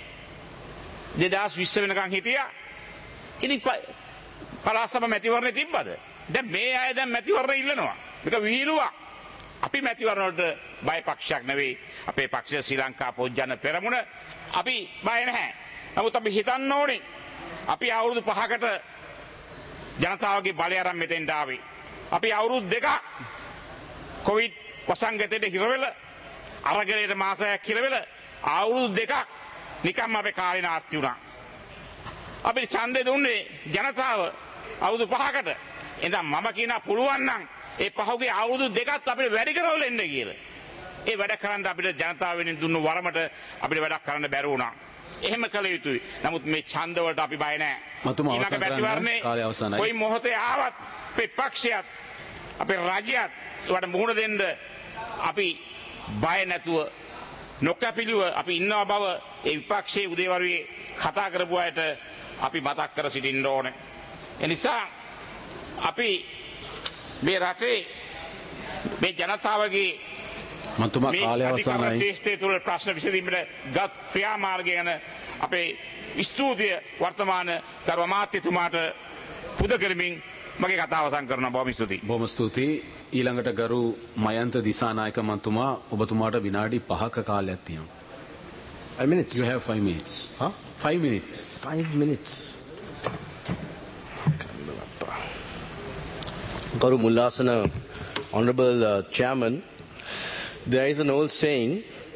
දෙදාස් විස්ස වෙනකන් හිටියා. ඉතින් පළාත් සභා මැතිවරණය තිබ්බද? දැන් මේ අය දැන් මැතිවරණය ඉල්ලනවා. මේක විහිළුවක්. අපි මැතිවරණ වලට බය පක්ෂයක් නෙවෙයි. අපේ පක්ෂය ශ්‍රී ලංකා පොජ්ජන පෙරමුණ අපි බය නැහැ. නමුත් අපි හිතන්න ඕනේ අපි අවුරුදු පහකට ජනතාවගේ බලය අරන් මෙතෙන්ට ආවේ. අපි අවුරුදු දෙකක් කොවිඩ් වසංගතයට හිර වෙලා අරගලයට මාසයක් හිර වෙලා අවුරුදු දෙකක් නිකම්ම අපේ කාලේ නාස්ති වුණා. අපිට ඡන්දේ දුන්නේ ජනතාව අවුරුදු පහකට. එහෙනම් මම කියනවා පුළුවන් නම් ඒ පහුගිය අවුරුදු දෙකත් අපිට වැඩි කරවල එන්න කියලා. ඒ වැඩ කරන්න අපිට ජනතාව වෙනින් දුන්නු වරමට අපිට වැඩක් කරන්න බැරි වුණා. එහෙම කළ යුතුයි. නමුත් මේ ඡන්ද වලට අපි බය නැහැ. මතුම අවසන් කරන්න කාලය අවසන්යි. කොයි මොහොතේ ආවත් අපේ පක්ෂයත් අපේ රාජ්‍යයත් ඒවට මුහුණ දෙන්න අපි බය නැතුව නොකැපිලිව අපි ඉන්නවා බව ඒ විපක්ෂයේ උදේවරුවේ කතා කරපු අයට අපි මතක් කර සිටින්න ඕනේ. ඒ නිසා අපි මේ රටේ මේ ජනතාවගේ මන්තුමා කාලය අවසానයි. ශේෂ්ඨය තුළ ප්‍රශ්න විසඳීමට ගත් ක්‍රියාමාර්ගය ගැන අපේ ස්තුතිය වර්තමාන ගරු අමාත්‍යතුමාට පුද කරමින් මගේ කතාව අවසන් කරනවා. බොහොම ස්තුතියි. බොහොම ස්තුතියි. ඊළඟට ගරු මයන්ත දිසානායක මන්තුමා ඔබතුමාට විනාඩි පහක කාලයක් තියෙනවා. Five minutes. You have five minutes. Huh? Five minutes. Five minutes. Garu Mullasana, Honorable uh, Chairman, there is an old saying.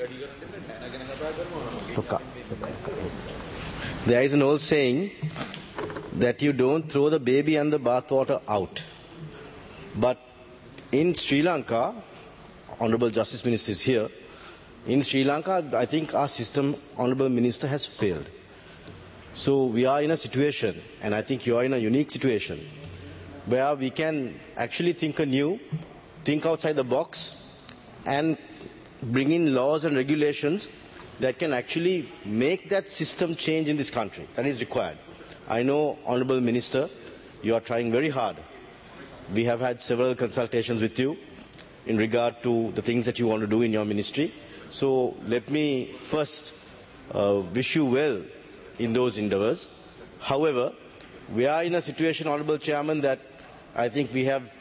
There is an old saying that you don't throw the baby and the bathwater out. But in Sri Lanka, Honorable Justice Minister is here. In Sri Lanka, I think our system, Honorable Minister, has failed. So we are in a situation, and I think you are in a unique situation, where we can actually think anew, think outside the box, and bring in laws and regulations that can actually make that system change in this country. That is required. I know, Honorable Minister, you are trying very hard. We have had several consultations with you in regard to the things that you want to do in your ministry. So let me first uh, wish you well in those endeavors. However, we are in a situation, Honorable Chairman, that I think we have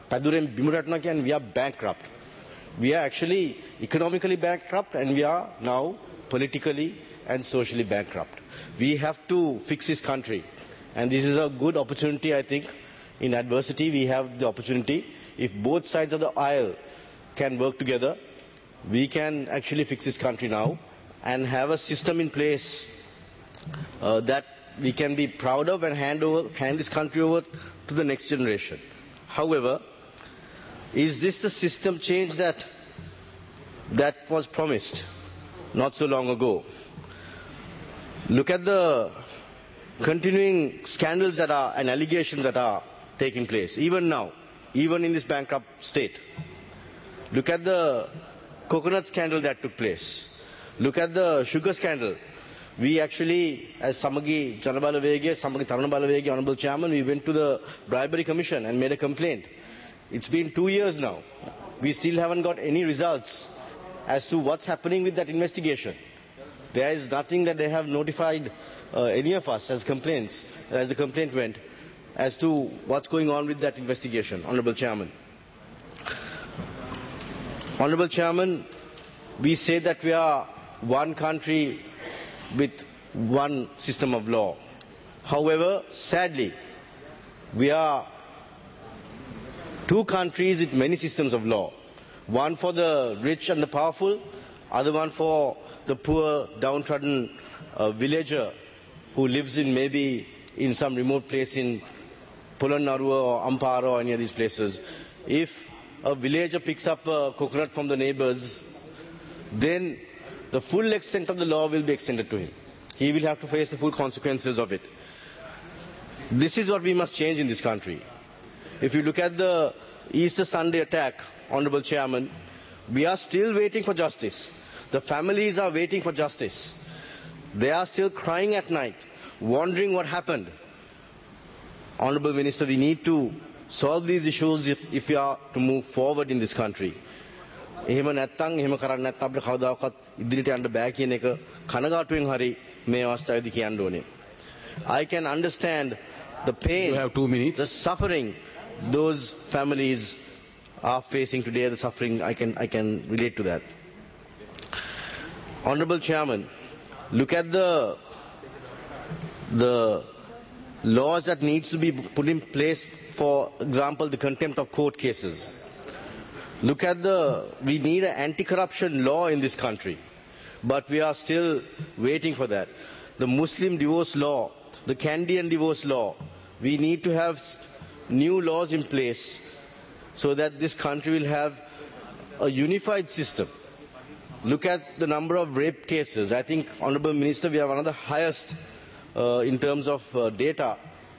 and we are bankrupt. We are actually economically bankrupt, and we are now politically and socially bankrupt. We have to fix this country, and this is a good opportunity. I think in adversity we have the opportunity. If both sides of the aisle can work together, we can actually fix this country now and have a system in place uh, that we can be proud of and hand, over, hand this country over to the next generation. However, is this the system change that, that was promised not so long ago? Look at the continuing scandals that are and allegations that are taking place, even now, even in this bankrupt state. Look at the coconut scandal that took place. Look at the sugar scandal. We actually, as Samagi Janabalavege, Samagi Taranabalavege, Honorable Chairman, we went to the Bribery Commission and made a complaint. It's been two years now. We still haven't got any results as to what's happening with that investigation. There is nothing that they have notified uh, any of us as complaints, as the complaint went, as to what's going on with that investigation, Honorable Chairman. Honorable Chairman, we say that we are one country with one system of law. However, sadly, we are two countries with many systems of law. One for the rich and the powerful, other one for the poor, downtrodden uh, villager who lives in maybe in some remote place in Polonnaruwa or Ampara or any of these places. If a villager picks up a coconut from the neighbors, then the full extent of the law will be extended to him. He will have to face the full consequences of it. This is what we must change in this country. If you look at the Easter Sunday attack, Honorable Chairman, we are still waiting for justice. The families are waiting for justice. They are still crying at night, wondering what happened. Honorable Minister, we need to solve these issues if, if we are to move forward in this country. එහෙම නැත්නම් එහෙම කරන්නේ නැත්නම් අපිට කවදාකවත් ඉදිරියට යන්න බෑ කියන එක කනගාටුවෙන් හරි මේ අවස්ථාවේදී කියන්න ඕනේ. I can understand the pain, you have two minutes. the suffering those families are facing today, the suffering, I can, I can relate to that. Honorable Chairman, look at the, the laws that needs to be put in place, for example, the contempt of court cases. Look at the, we need an anti-corruption law in this country, but we are still waiting for that. The Muslim divorce law, the Kandyan divorce law, we need to have new laws in place so that this country will have a unified system. Look at the number of rape cases. I think, Honorable Minister, we are one of the highest uh, in terms of uh, data.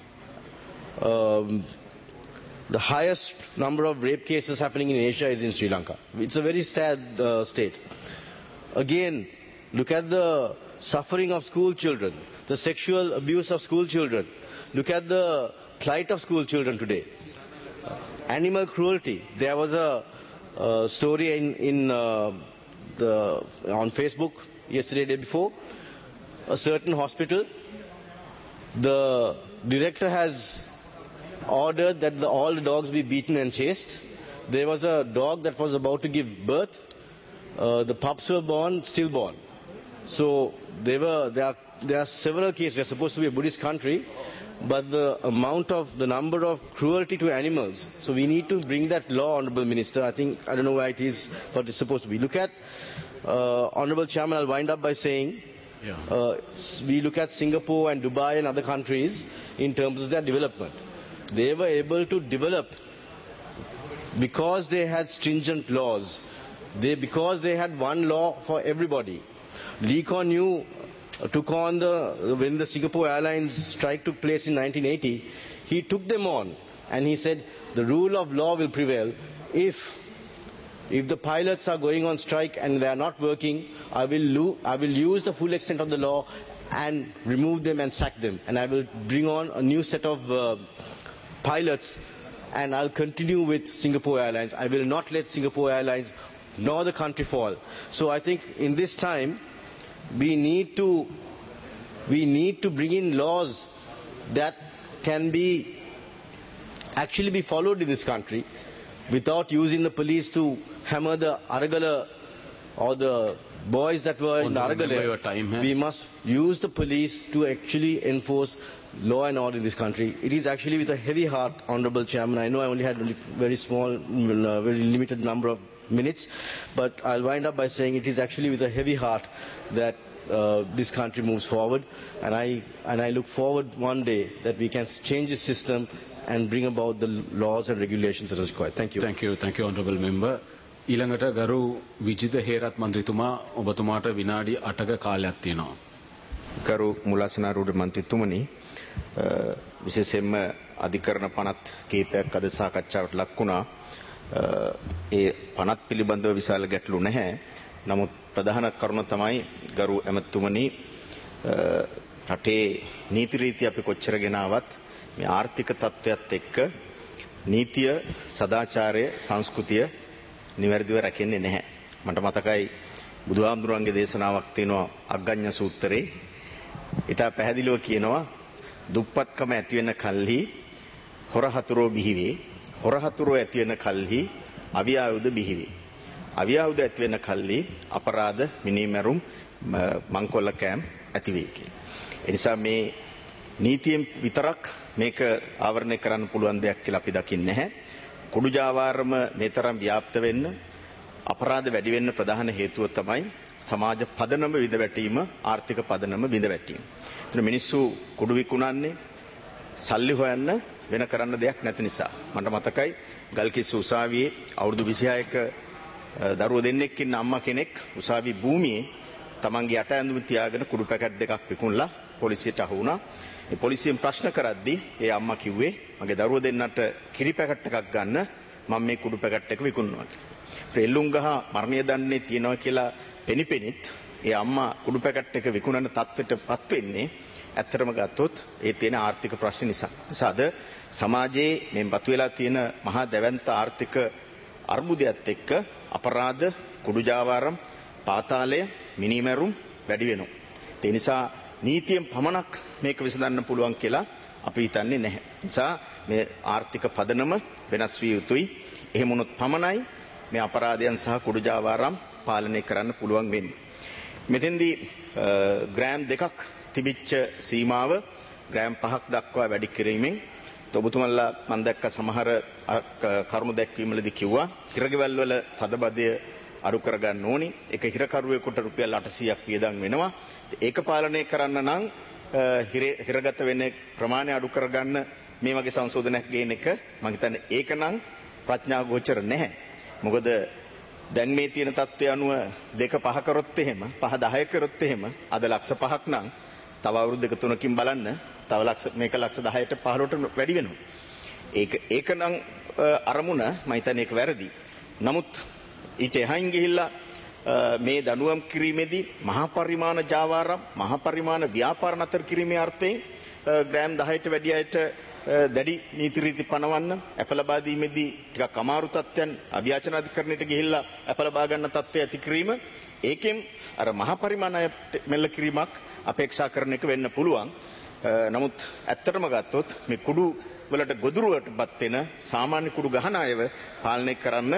Um, the highest number of rape cases happening in Asia is in Sri Lanka. It's a very sad uh, state. Again, look at the suffering of school children, the sexual abuse of school children. Look at the plight of school children today. Animal cruelty. There was a uh, story in, in uh, the, on Facebook yesterday, day before. A certain hospital, the director has ordered that the, all the dogs be beaten and chased. There was a dog that was about to give birth. Uh, the pups were born, stillborn. So there were there are there are several cases. We are supposed to be a Buddhist country, but the amount of the number of cruelty to animals. So we need to bring that law, Honourable Minister. I think I don't know where it is, but it's supposed to be. Look at uh, Honourable Chairman. I'll wind up by saying. Yeah. Uh, we look at Singapore and Dubai and other countries in terms of their development. They were able to develop because they had stringent laws. They, because they had one law for everybody. Lee Kuan Yew took on the, when the Singapore Airlines strike took place in nineteen eighty, he took them on and he said the rule of law will prevail. If If the pilots are going on strike and they are not working, I will, lo- I will use the full extent of the law and remove them and sack them. And I will bring on a new set of uh, pilots and I'll continue with Singapore Airlines. I will not let Singapore Airlines nor the country fall. So I think in this time, we need to, we need to bring in laws that can be actually be followed in this country without using the police to hammer the Aragala or the boys that were in the Aragala. We must use the police to actually enforce law and order in this country. It is actually with a heavy heart, Honourable Chairman. I know I only had a very small, uh, very limited number of minutes, but I'll wind up by saying it is actually with a heavy heart that uh, this country moves forward. And I, and I look forward one day that we can change the system and bring about the laws and regulations that are required. Thank you. Thank you. Thank you, Honourable Member. ඊළඟට ගරු විජිත හේරත් මන්ත්‍රීතුමා ඔබතුමාට විනාඩි අටක කාලයක් තියෙනවා. ගරු මුලාසනාරූඪ මන්ත්‍රීතුමනි විශේෂයෙන්ම අධිකරණ පනත් කීපයක් අද සාකච්ඡාවට ලක් වුණා. ඒ පනත් පිළිබඳව විශාල ගැටලු නැහැ. නමුත් ප්‍රධාන කරුණ තමයි ගරු ඇමතුමනි රටේ නීති රීති අපි කොච්චර ගෙනාවත් මේ ආර්ථික තත්ත්වයත් එක්ක නීතිය සදාචාරය සංස්කෘතිය නිවැරදිව රැකෙන්නේ නැහැ. මට මතකයි බුදුහාමුදුරන්ගේ දේශනාවක් තියෙනවා අග්ගඤ්ඤ සූත්‍රයේ. ඊට පැහැදිලිව කියනවා දුප්පත්කම ඇති වෙන කල්හි හොරහතුරෝ බිහිවේ. හොරහතුරෝ ඇති වෙන කල්හි අවියායුධ බිහිවේ. අවියායුධ ඇති වෙන කල්හි අපරාධ මිනීමැරුම් මංකොල්ල කෑම් ඇති වෙයි කියලා. ඒ නිසා මේ නීතියෙන් විතරක් මේක ආවරණය කරන්න පුළුවන් දෙයක් කියලා අපි දකින්නේ නැහැ. කුඩු ජාවාරම මේ තරම් ව්‍යාප්ත වෙන්න අපරාධ වැඩි වෙන්න ප්‍රධාන හේතුව තමයි සමාජ පදනම විඳ වැටීම ආර්ථික පදනම විඳ වැටීම. එතන මිනිස්සු කුඩු විකුණන්නේ සල්ලි හොයන්න වෙන කරන්න දෙයක් නැති නිසා. මට මතකයි ගල්කිස්ස උසාවියේ අවුරුදු විසිහයක දරුවෝ දෙන්නෙක් ඉන්න අම්මා කෙනෙක් උසාවි භූමියේ තමන්ගේ යට ඇඳුම තියාගෙන කුඩු පැකට් දෙකක් විකුණලා පොලිසියට අහු වුණා. ඒ පොලිසියෙන් ප්‍රශ්න කරද්දී ඒ අම්මා කිව්වේ මගේ දරුවෝ දෙන්නට කිරි පැකට් එකක් ගන්න මම මේ කුඩු පැකට් එක විකුණනවා කියලා. එල්ලුම්ගහ මරණීය දන්නේ තියනවා කියලා පෙනිපෙනිත් ඒ අම්මා කුඩු පැකට් එක විකුණන තත්ත්වයටපත් වෙන්නේ ඇත්තටම ගත්තොත් ඒ තියෙන ආර්ථික ප්‍රශ්න නිසා. නිසා අද සමාජයේ මේ බතු වෙලා තියෙන මහා දැවැන්ත ආර්ථික අර්බුදයත් එක්ක අපරාධ කුඩු ජාවාරම් පාතාලය මිනිමැරුම් වැඩි වෙනවා. ඒ නිසා නීතියෙන් පමණක් මේක විසඳන්න පුළුවන් කියලා අපි හිතන්නේ නැහැ. නිසා මේ ආර්ථික පදනම වෙනස් විය යුතුයි. එහෙම වුණොත් පමණයි මේ අපරාධයන් සහ කුඩු ජාවාරම් පාලනය කරන්න පුළුවන් වෙන්නේ. මෙතෙන්දී ග්‍රෑම් දෙකක් තිබිච්ච සීමාව ග්‍රෑම් පහක් දක්වා වැඩි කිරීමෙන් ඔබතුමන්ලා මම දැක්ක සමහර කරුණු දැක්වීමලදී කිව්වා හිරගෙවල් වල තදබදය අඩු කරගන්න ඕනි. ඒක හිරකරුවෙකුට රුපියල් අටසීයක් වියදම් වෙනවා. ඒක පාලනය කරන්න නම් හිරගත වෙන ප්‍රමාණය අඩු කරගන්න මේ වගේ සංශෝධනයක් ගේන එක මම හිතන්නේ ඒක නම් ප්‍රඥා ගෝචර නැහැ. මොකද දැන් මේ තියෙන තත්ත්වය අනුව දෙක පහ කරොත් එහෙම පහ දහය කරොත් එහෙම අද ලක්ෂ පහක් නම් තව අවුරුදු දෙක තුනකින් බලන්න තව ලක්ෂ මේක ලක්ෂ දහයට පහළොවට වැඩි වෙනවා. ඒක ඒක නම් අරමුණ මම හිතන්නේ ඒක වැරදි. නමුත් ඊට එහායින් ගිහිල්ලා මේ දනුවම් කිරීමේදී මහා පරිමාණ ජාවාරම් මහා පරිමාණ ව්‍යාපාර නතර කිරීමේ අර්ථයෙන් ග්‍රෑම් දහයට වැඩි අයට දැඩි නීති රීති පනවන්න අප ලබා දීමේදී ටිකක් අමාරු තත්ත්වයන් අභියාචන අධිකරණයට ගිහිල්ලා අප ලබා ගන්න තත්ත්වය ඇති කිරීම ඒකෙන් අර මහ පරිමාණ මෙල්ල කිරීමක් අපේක්ෂා කරන එක වෙන්න පුළුවන්. නමුත් ඇත්තටම ගත්තොත් මේ කුඩු වලට ගොදුරුවටපත් වෙන සාමාන්‍ය කුඩු ගහන අයව පාලනය කරන්න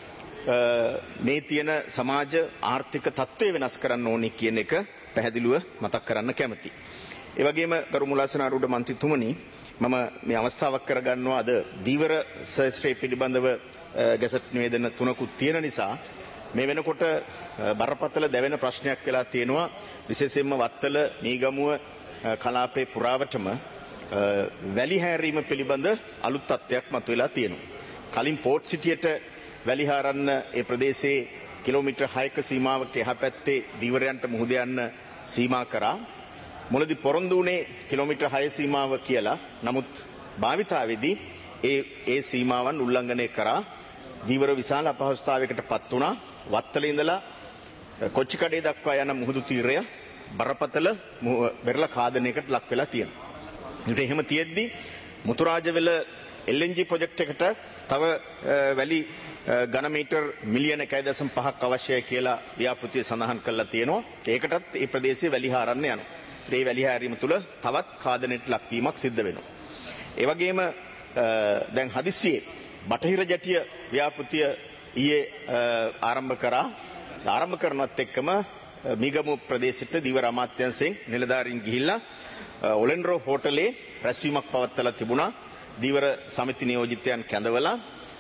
මේ තියෙන සමාජ ආර්ථික තත්ත්වය වෙනස් කරන්න ඕනේ කියන එක පැහැදිලිව මතක් කරන්න කැමතියි. ඒ වගේම ගරු මුලාසනාරූඪ මන්ත්‍රීතුමනි මම මේ අවස්ථාවක් කරගන්නවා අද දීවර ශාස්ත්‍රයේ පිළිබඳව ගැසට් නිවේදන තුනකුත් තියෙන නිසා මේ වෙනකොට බරපතල දැවෙන ප්‍රශ්නයක් වෙලා තියෙනවා විශේෂයෙන්ම වත්තල මීගමුව කලාපේ පුරාවටම වැලි හැරීම පිළිබඳ අලුත් තත්ත්වයක් මතුවලා තියෙනවා. කලින් පෝට් සිටියට වැලි හරන්න ඒ ප්‍රදේශයේ කිලෝමීටර් හයක සීමාවක එහා පැත්තේ දීවරයන්ට මුහුද යන්න සීමා කරා. මුලදී පොරොන්දු වුණේ කිලෝමීටර් හය සීමාව කියලා. නමුත් භාවිතාවේදී ඒ ඒ සීමාවන් උල්ලංඝනය කරා දීවර විශාල අපහසුතාවයකට පත් වුණා. වත්තලේ ඉඳලා කොච්චිකඩේ දක්වා යන මුහුදු තීරය බරපතල වෙරළ කාදනයකට ලක් වෙලා තියෙනවා. ඒකට එහෙම තියෙද්දි Muthurajawela L N G project එකට තව වැලි ඝන මීටර් මිලියන එකයි දශම පහක් අවශ්‍යයි කියලා ව්‍යාපෘතිය සඳහන් කරලා තියෙනවා. ඒකටත් මේ ප්‍රදේශයේ වැලි හරන්න යනවා. ඒ වැලි හැරීම තුළ තවත් කාදනයට ලක්වීමක් සිද්ධ වෙනවා. ඒ වගේම දැන් හදිස්සියේ බටහිර ජැටිය ව්‍යාපෘතිය ඊයේ ආරම්භ කරා. ආරම්භ කරනවත් එක්කම මීගමු ප්‍රදේශයට දීවර අමාත්‍යාංශයෙන් නිලධාරීන් ගිහිල්ලා ඔලෙන්රෝ හෝටලේ රැස්වීමක් පවත්වලා තිබුණා. දීවර සමිති නියෝජිතයන් කැඳවලා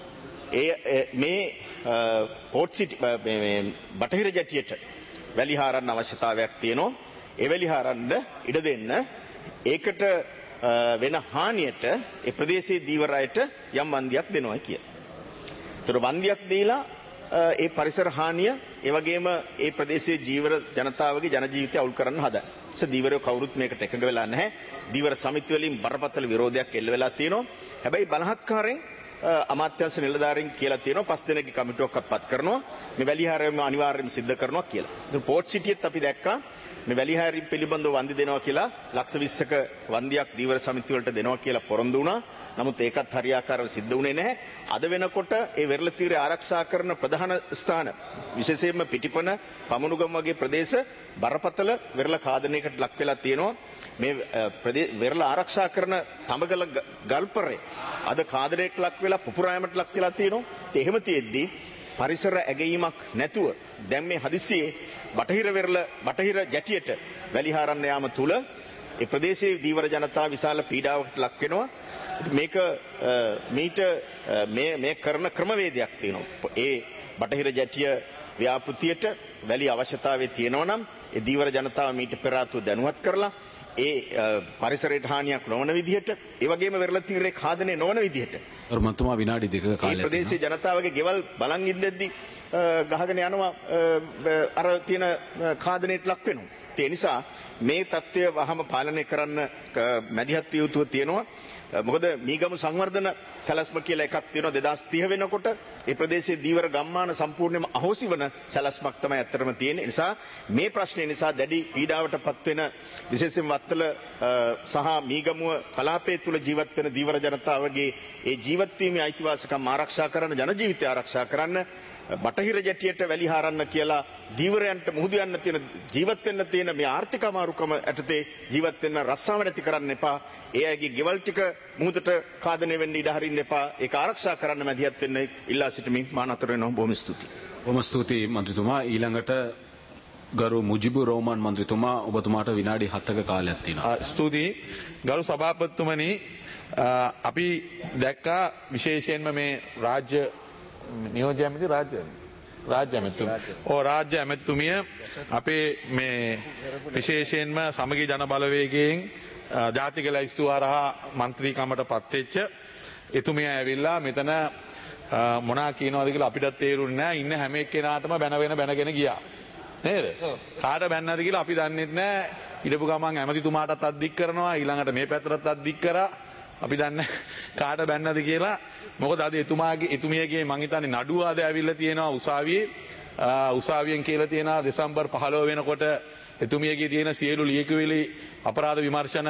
ඒ මේ පෝට් සිටි මේ බටහිර ජැටියට වැලි හරන්න අවශ්‍යතාවයක් තියෙනවා. ඒ වැලි හරන්න ඉඩ දෙන්න ඒකට වෙන හානියට ඒ ප්‍රදේශයේ දීවර අයට යම් වන්දියක් දෙනවා කියලා. ඒතර වන්දියක් දීලා ඒ පරිසර හානිය ඒ වගේම ඒ ප්‍රදේශයේ ජීවර ජනතාවගේ ජන ජීවිතය අවුල් කරන්න හදන. ඒ දීවරය කවුරුත් මේකට එකඟ වෙලා නැහැ. දීවර සමිති වලින් බරපතල විරෝධයක් එල්ල වෙලා තියෙනවා. හැබැයි බලහත්කාරයෙන් අමාත්‍යාංශ නිලධාරීන් කියලා තියෙනවා පස් දිනක කමිටුවක් පත් කරනවා. මේ වැලි හැරීම අනිවාර්යයෙන්ම සිද්ධ කරනවා කියලා. ඉතින් පෝට් සිටියෙත් අපි දැක්කා මේ වැලි හැරීම පිළිබඳව වන්දි දෙනවා කියලා ලක්ෂ විස්සක වන්දියක් දීවර සමිති වලට දෙනවා කියලා පොරොන්දු වුණා. නමුත් ඒකත් හරියාකාරව සිද්ධ වුණේ නැහැ. අද වෙනකොට ඒ වෙරළ තීරය ආරක්ෂා කරන ප්‍රධාන ස්ථාන විශේෂයෙන්ම පිටිපන පමුණුගම වගේ ප්‍රදේශ බරපතල වෙරළ කාදනයකට ලක් වෙලා තියෙනවා. මේ වෙරළ ආරක්ෂා කරන තඹගල ගල්පරේ අද කාදනයට ලක් වෙලා පුපුරායමට ලක් වෙලා තියෙනවා. ඒ එහෙම තියෙද්දි පරිසර ඇගීමක් නැතුව දැන් මේ හදිස්සියේ බටහිර වෙරළ බටහිර ජැටියට වැලි හරන්න යාම තුල ඒ ප්‍රදේශයේ දීවර ජනතාව විශාල පීඩාවකට ලක් වෙනවා. මේක මීට මේ මේ කරන ක්‍රමවේදයක් තියෙනවා. ඒ බටහිර ජැටිය ව්‍යාපෘතියට වැලි අවශ්‍යතාවය තියෙනවා නම් ඒ දීවර ජනතාව මීට පෙර ආතුව දැනුවත් කරලා ඒ පරිසරයට හානියක් නොවන විදිහට ඒ වගේම වෙරළ තීරයේ කාදනය නොවන විදිහට මන්තුමා විනාඩි දෙකක කාලයක් මේ ප්‍රදේශයේ ජනතාවගේ ගෙවල් බලන් ඉඳද්දි ගහගෙන යනවා අර තියෙන කාදනයට ලක් වෙනවා. ඒ නිසා මේ தත්ත්වය වහම පාලනය කරන්න මැදිහත් විය යුතුව තියෙනවා. මොකද මීගමු සංවර්ධන සැලැස්ම කියලා එකක් තියෙනවා දෙදාස් තිහ වෙනකොට ඒ ප්‍රදේශයේ දීවර ගම්මාන සම්පූර්ණයෙන්ම අහෝසි වන සැලැස්මක් තමයි ඇත්තටම තියෙන්නේ. ඒ නිසා මේ ප්‍රශ්නේ නිසා දැඩි පීඩාවටපත් වෙන විශේෂයෙන් වත්තල සහ මීගමුව කලාපයේ තුල ජීවත් වෙන දීවර ජනතාවගේ ඒ ජීවත් වීමේ අයිතිවාසිකම් ආරක්ෂා කරන්න ජන ජීවිතය ආරක්ෂා කරන්න බටහිර ජැටියට වැලි හරන්න කියලා දීවරයන්ට මුහුදු යන්න තියෙන ජීවත් වෙන්න තියෙන මේ ආර්ථික අමාරුකම යටතේ ජීවත් වෙන්න රස්සාව නැති කරන්න එපා. ඒ අයගේ ගෙවල් ටික මුහුදට කාදනය වෙන්න ඉඩ හරින්න එපා. ඒක ආරක්ෂා කරන්න මැදිහත් වෙන්න ඉල්ලා සිටමින් මා නතර වෙනවා. බොහොම ස්තුතියි. බොහොම ස්තුතියි මන්ත්‍රීතුමා. ඊළඟට ගරු මුජිබු රෝමන් මන්ත්‍රීතුමා ඔබතුමාට විනාඩි හතක කාලයක් තියෙනවා. ස්තුතියි ගරු සභාපතිතුමනි. අපි දැක්කා විශේෂයෙන්ම මේ රාජ්‍ය නියෝජ්‍ය ඇමති රාජ්‍ය රාජ්‍ය ඇමතුම ඕ රාජ්‍ය ඇමතුමිය අපේ මේ විශේෂයෙන්ම සමගි ජන බලවේගයෙන් ජාතික ලැයිස්තුව හරහා මන්ත්‍රීකමට පත්වෙච්ච එතුමිය ඇවිල්ලා මෙතන මොනා කියනවාද කියලා අපිටත් තේරුන්නේ නැහැ. ඉන්න හැම එක්කෙනාටම බැන වෙන බැනගෙන ගියා. නේද? කාට බැන්නද කියලා අපි දන්නෙත් නැහැ. ඊටපු ගමන් ඇමතිතුමාටත් අද්දික් කරනවා ඊළඟට මේ පැත්තටත් අද්දික් කරා. අපි දන්නේ කාට බැන්නද කියලා. මොකද අද එතුමාගේ එතුමියගේ මං හිතන්නේ නඩුව අද ඇවිල්ලා තියෙනවා උසාවියේ. උසාවියෙන් කියලා තියෙනවා දෙසැම්බර් පහළොව වෙනකොට එතුමියගේ තියෙන සියලු ලියකියවිලි අපරාධ විමර්ශන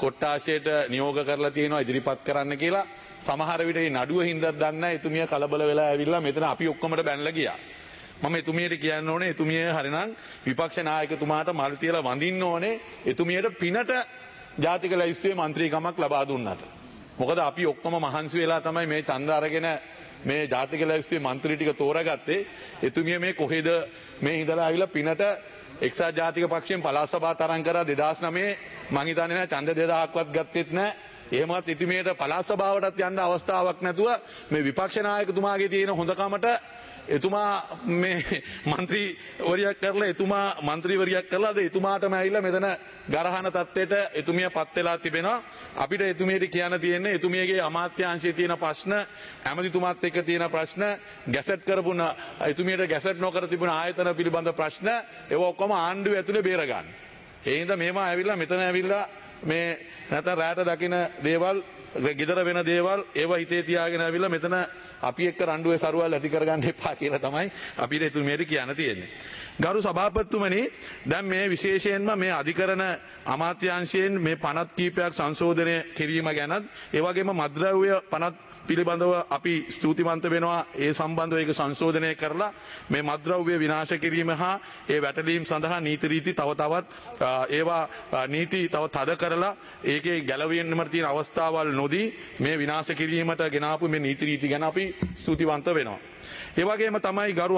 කොට්ටාශයට නියෝග කරලා තියෙනවා ඉදිරිපත් කරන්න කියලා. සමහර විට මේ නඩුව හින්දා දන්නේ නැහැ එතුමිය කලබල වෙලා ඇවිල්ලා මෙතන අපි ඔක්කොමට බැනලා ගියා. මම එතුමියට කියන්න ඕනේ එතුමිය හරිනම් විපක්ෂ නායකතුමාට මල් තියලා වඳින්න ඕනේ එතුමියට පිනට ජාතික ලැයිස්තුවේ മന്ത്രിකමක් ලබා දුන්නාට. මොකද අපි ඔක්කොම මහන්සි වෙලා තමයි මේ ඡන්ද අරගෙන මේ ජාතික ලැයිස්තුවේ മന്ത്രി ටික තෝරාගත්තේ. එතුමිය මේ කොහෙද මේ ඉඳලා ආවිලා පිනට එක්සත් ජාතික පක්ෂයෙන් පළාත් සභා තරම් කරා දෙදාස් නවය මං හිතන්නේ නැහැ ඡන්ද දෙදාහක්වත් ගත්තෙත් නැහැ. එහෙමත් එතුමියට පළාත් සභාවටත් යන්න අවස්ථාවක් නැතුව මේ විපක්ෂ නායකතුමාගේ තියෙන හොඳකමට එතුමා මේ മന്ത്രിවරියක් කරලා එතුමා മന്ത്രിවරියක් කරලාද එතුමාටම ඇවිල්ලා මෙතන ගරහන තත්ත්වයට එතුමිය පත් වෙලා තිබෙනවා. අපිට එතුමියට කියන්න තියෙන්නේ එතුමියගේ අමාත්‍යාංශයේ තියෙන ප්‍රශ්න, ඇමතිතුමාත් එක්ක තියෙන ප්‍රශ්න, ගැසට් කරපු එතුමියට ගැසට් නොකර තිබුණ ආයතන පිළිබඳ ප්‍රශ්න ඒව ඔක්කොම ආණ්ඩුව ඇතුලේ බේර ගන්න. ඒ හින්දා මේවා ඇවිල්ලා මෙතන ඇවිල්ලා මේ නැත්නම් රැට දකින දේවල් ගෙදර වෙන දේවල් ඒව හිතේ තියාගෙන ඇවිල්ලා මෙතන අපි එක්ක රණ්ඩුවේ සරුවල් ඇති කරගන්න එපා කියලා තමයි අපිට එතුමියට කියන්න තියෙන්නේ. ගරු සභාපතිතුමනි දැන් මේ විශේෂයෙන්ම මේ අධිකරණ අමාත්‍යාංශයෙන් මේ පනත් කීපයක් සංශෝධනය කිරීම ගැනත් ඒ වගේම මද්ද්‍රව්‍ය පනත් පිළිබඳව අපි ස්තුතිවන්ත වෙනවා ඒ සම්බන්ධව ඒක සංශෝධනය කරලා මේ මද්ද්‍රව්‍ය විනාශ කිරීම හා ඒ වැටලීම් සඳහා නීති රීති තව තවත් ඒවා නීති තව තද කරලා ඒකේ ගැලවෙන්නම තියෙන අවස්ථාවල් නොදී මේ විනාශ කිරීමට ගෙනාපු මේ නීති රීති ගැන අපි ස්තුතිවන්ත වෙනවා. ඒ වගේම තමයි ගරු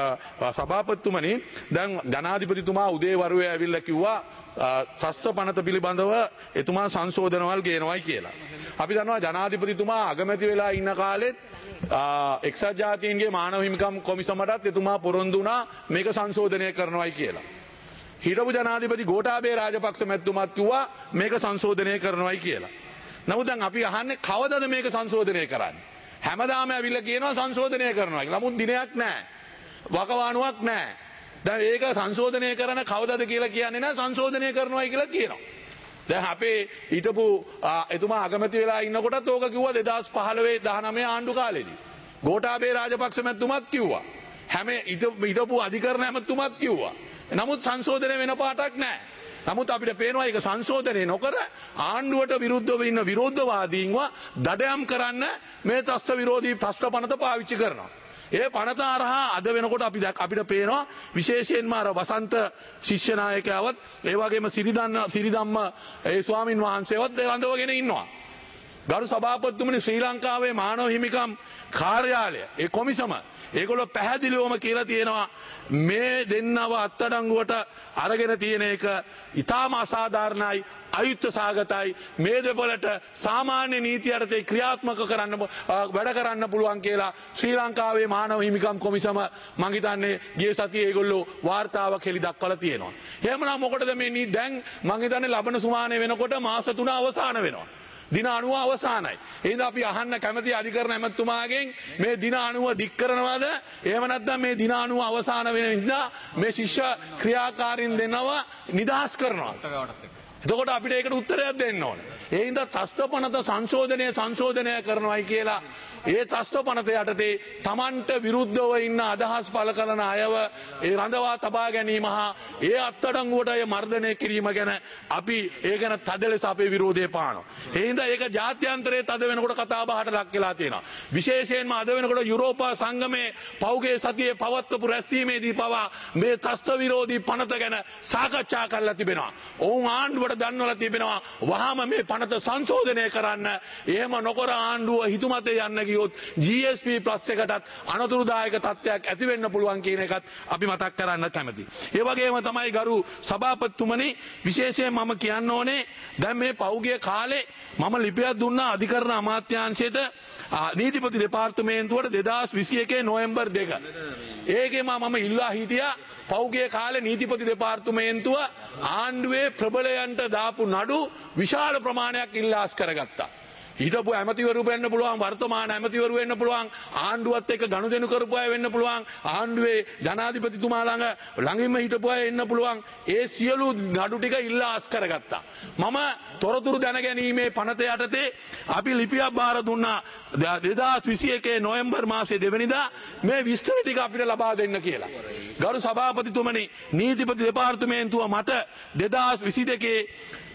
සභාපතිතුමනි දැන් ජනාධිපතිතුමා උදේ වරුවේ ඇවිල්ලා කිව්වා ත්‍රස්ත පනත පිළිබඳව එතුමා සංශෝධනවල් ගේනවයි කියලා. අපි දන්නවා ජනාධිපතිතුමා අගමැති වෙලා ඉන්න කාලෙත් එක්සත් ජාතීන්ගේ මානව හිමිකම් කොමිසමටත් එතුමා පොරොන්දු වුණා මේක සංශෝධනය කරනවයි කියලා. හිටපු ජනාධිපති ගෝඨාභය රාජපක්ෂ මැතිතුමාත් කිව්වා මේක සංශෝධනය කරනවයි කියලා. නමුත් දැන් අපි අහන්නේ කවදද මේක සංශෝධනය කරන්නේ? හැමදාම ඇවිල්ලා කියනවා සංශෝධනය කරනවා කියලා. නමුත් දිනයක් නැහැ. වකවානුවක් නැහැ. දැන් ඒක සංශෝධනය කරන කවදද කියලා කියන්නේ නැහැ සංශෝධනය කරනවායි කියලා කියනවා. දැන් අපේ හිටපු එතුමා අගමැති වෙලා ඉන්නකොටත් ඕක කිව්වා දෙදාස් පහළොව දහනවය ආණ්ඩු කාලෙදී. ගෝඨාභය රාජපක්ෂ මැතිතුමාත් කිව්වා. හැම හිටපු අධිකරණ ඇමතුමාත් කිව්වා. නමුත් සංශෝධනය වෙන පාටක් නැහැ. නමුත් අපිට පේනවා ඒක සංශෝධනය නොකර ආණ්ඩුවට විරුද්ධව ඉන්න විරෝධවාදීන්ව දඩයම් කරන්න මේ ත්‍රස්ත විරෝධී ත්‍රස්ත පනත පාවිච්චි කරනවා. ඒ පනත අරහා අද වෙනකොට අපි අපිට පේනවා විශේෂයෙන්ම අර වසන්ත ශිෂ්‍ය නායකයවත් ඒ වගේම සිරිදන්න සිරිදම්ම ඒ ස්වාමින් වහන්සේවත් රඳවගෙන ඉන්නවා. ගරු සභාපතිතුමනි ශ්‍රී ලංකාවේ මානව හිමිකම් කාර්යාලය ඒ කොමිසම ඒගොල්ලෝ පැහැදිලිවම කියලා තියෙනවා මේ දෙන්නව අත්අඩංගුවට අරගෙන තියෙන එක ඊටාම අසාධාරණයි අයුක්ත සාගතයි මේ දෙපළට සාමාන්‍ය නීති යටතේ ක්‍රියාත්මක කරන්න වැඩ කරන්න පුළුවන් කියලා ශ්‍රී ලංකාවේ මානව හිමිකම් කොමිසම මං හිතන්නේ ගිය සතියේ ඒගොල්ලෝ වාර්තාවක් හෙළි දක්වලා තියෙනවා. එහෙමනම් මොකටද මේ නී දැන් මං හිතන්නේ ලබන සුමානේ වෙනකොට මාස තුන අවසන් වෙනවා. දින අනුව අවසానයි. එහෙනම් අපි අහන්න කැමති අධිකරණ ඇමතුමාගෙන් මේ දින අනුව දික් කරනවද? එහෙම නැත්නම් මේ දින අනුව අවසාන වෙන නිසා මේ ශිෂ්‍ය ක්‍රියාකාරීන් දෙනව නිදහස් කරනවා. එතකොට අපිට ඒකට උත්තරයක් දෙන්න ඕනේ. ඒ හින්දා ත්‍රස්තපනත සංශෝධනය සංශෝධනය කරනවායි කියලා ඒ ත්‍රස්තපනත යටතේ Tamanට විරුද්ධව ඉන්න අදහස් පළ කරන අයව ඒ රඳවා තබා ගැනීම හා ඒ අත්අඩංගුවට අය මර්ධනය කිරීම ගැන අපි ඒ ගැන තද ලෙස අපේ විරෝධය පානවා. ඒ හින්දා ඒක ජාත්‍යන්තරයේ තද වෙනකොට කතා බහට ලක් වෙලා තියෙනවා. විශේෂයෙන්ම අද වෙනකොට යුරෝපා සංගමේ පෞගේ සතියේ පවත්වපු රැස්වීමේදී පවා මේ ත්‍රස්ත විරෝධී පනත ගැන සාකච්ඡා කරලා තිබෙනවා. ඔවුන් ආණ්ඩුවට දන්වලා තිබෙනවා වහාම මේ පනත සංශෝධනය කරන්න. එහෙම නොකර ආණ්ඩුව හිතුමතේ යන්න ගියොත් ජී එස් පී ප්ලස් එකටත් අනතුරුදායක තත්ත්වයක් ඇති වෙන්න පුළුවන් කියන එකත් අපි මතක් කරන්න කැමතියි. ඒ වගේම තමයි ගරු සභාපතිතුමනි විශේෂයෙන් මම කියන්න ඕනේ දැන් මේ පෞගිය කාලේ මම ලිපියක් දුන්නා අධිකරණ අමාත්‍යාංශයට නීතිපති දෙපාර්තමේන්තුවට දෙදාස් විසි එකේ නොවැම්බර් දෙක. ඒකේ මම ඉල්ලා හිටියා පෞගිය කාලේ නීතිපති දෙපාර්තමේන්තුව ආණ්ඩුවේ ප්‍රබලයන්ට දාපු නඩු විශාල ප්‍රමාණයක් ඉල්ලාස් කරගත්තා. හිටපු ඇමතිවරු වෙන්න පුළුවන් වර්තමාන ඇමතිවරු වෙන්න පුළුවන් ආණ්ඩුවත් එක්ක ගනුදෙනු කරපු අය වෙන්න පුළුවන් ආණ්ඩුවේ ජනාධිපතිතුමා ළඟ ළඟින්ම හිටපු අය එන්න පුළුවන් ඒ සියලු නඩු ටික ඉල්ලාස් කරගත්තා. මම තොරතුරු දැනගැනීමේ පනත යටතේ අපි ලිපියක් බාර දුන්නා දෙදාස් විසි එකේ නොවැම්බර් මාසයේ දෙවනිදා මේ විස්තර ටික අපිට ලබා දෙන්න කියලා. ගරු සභාපතිතුමනි නීතිපති දෙපාර්තමේන්තුව මට දෙදාස් විසි දෙකේ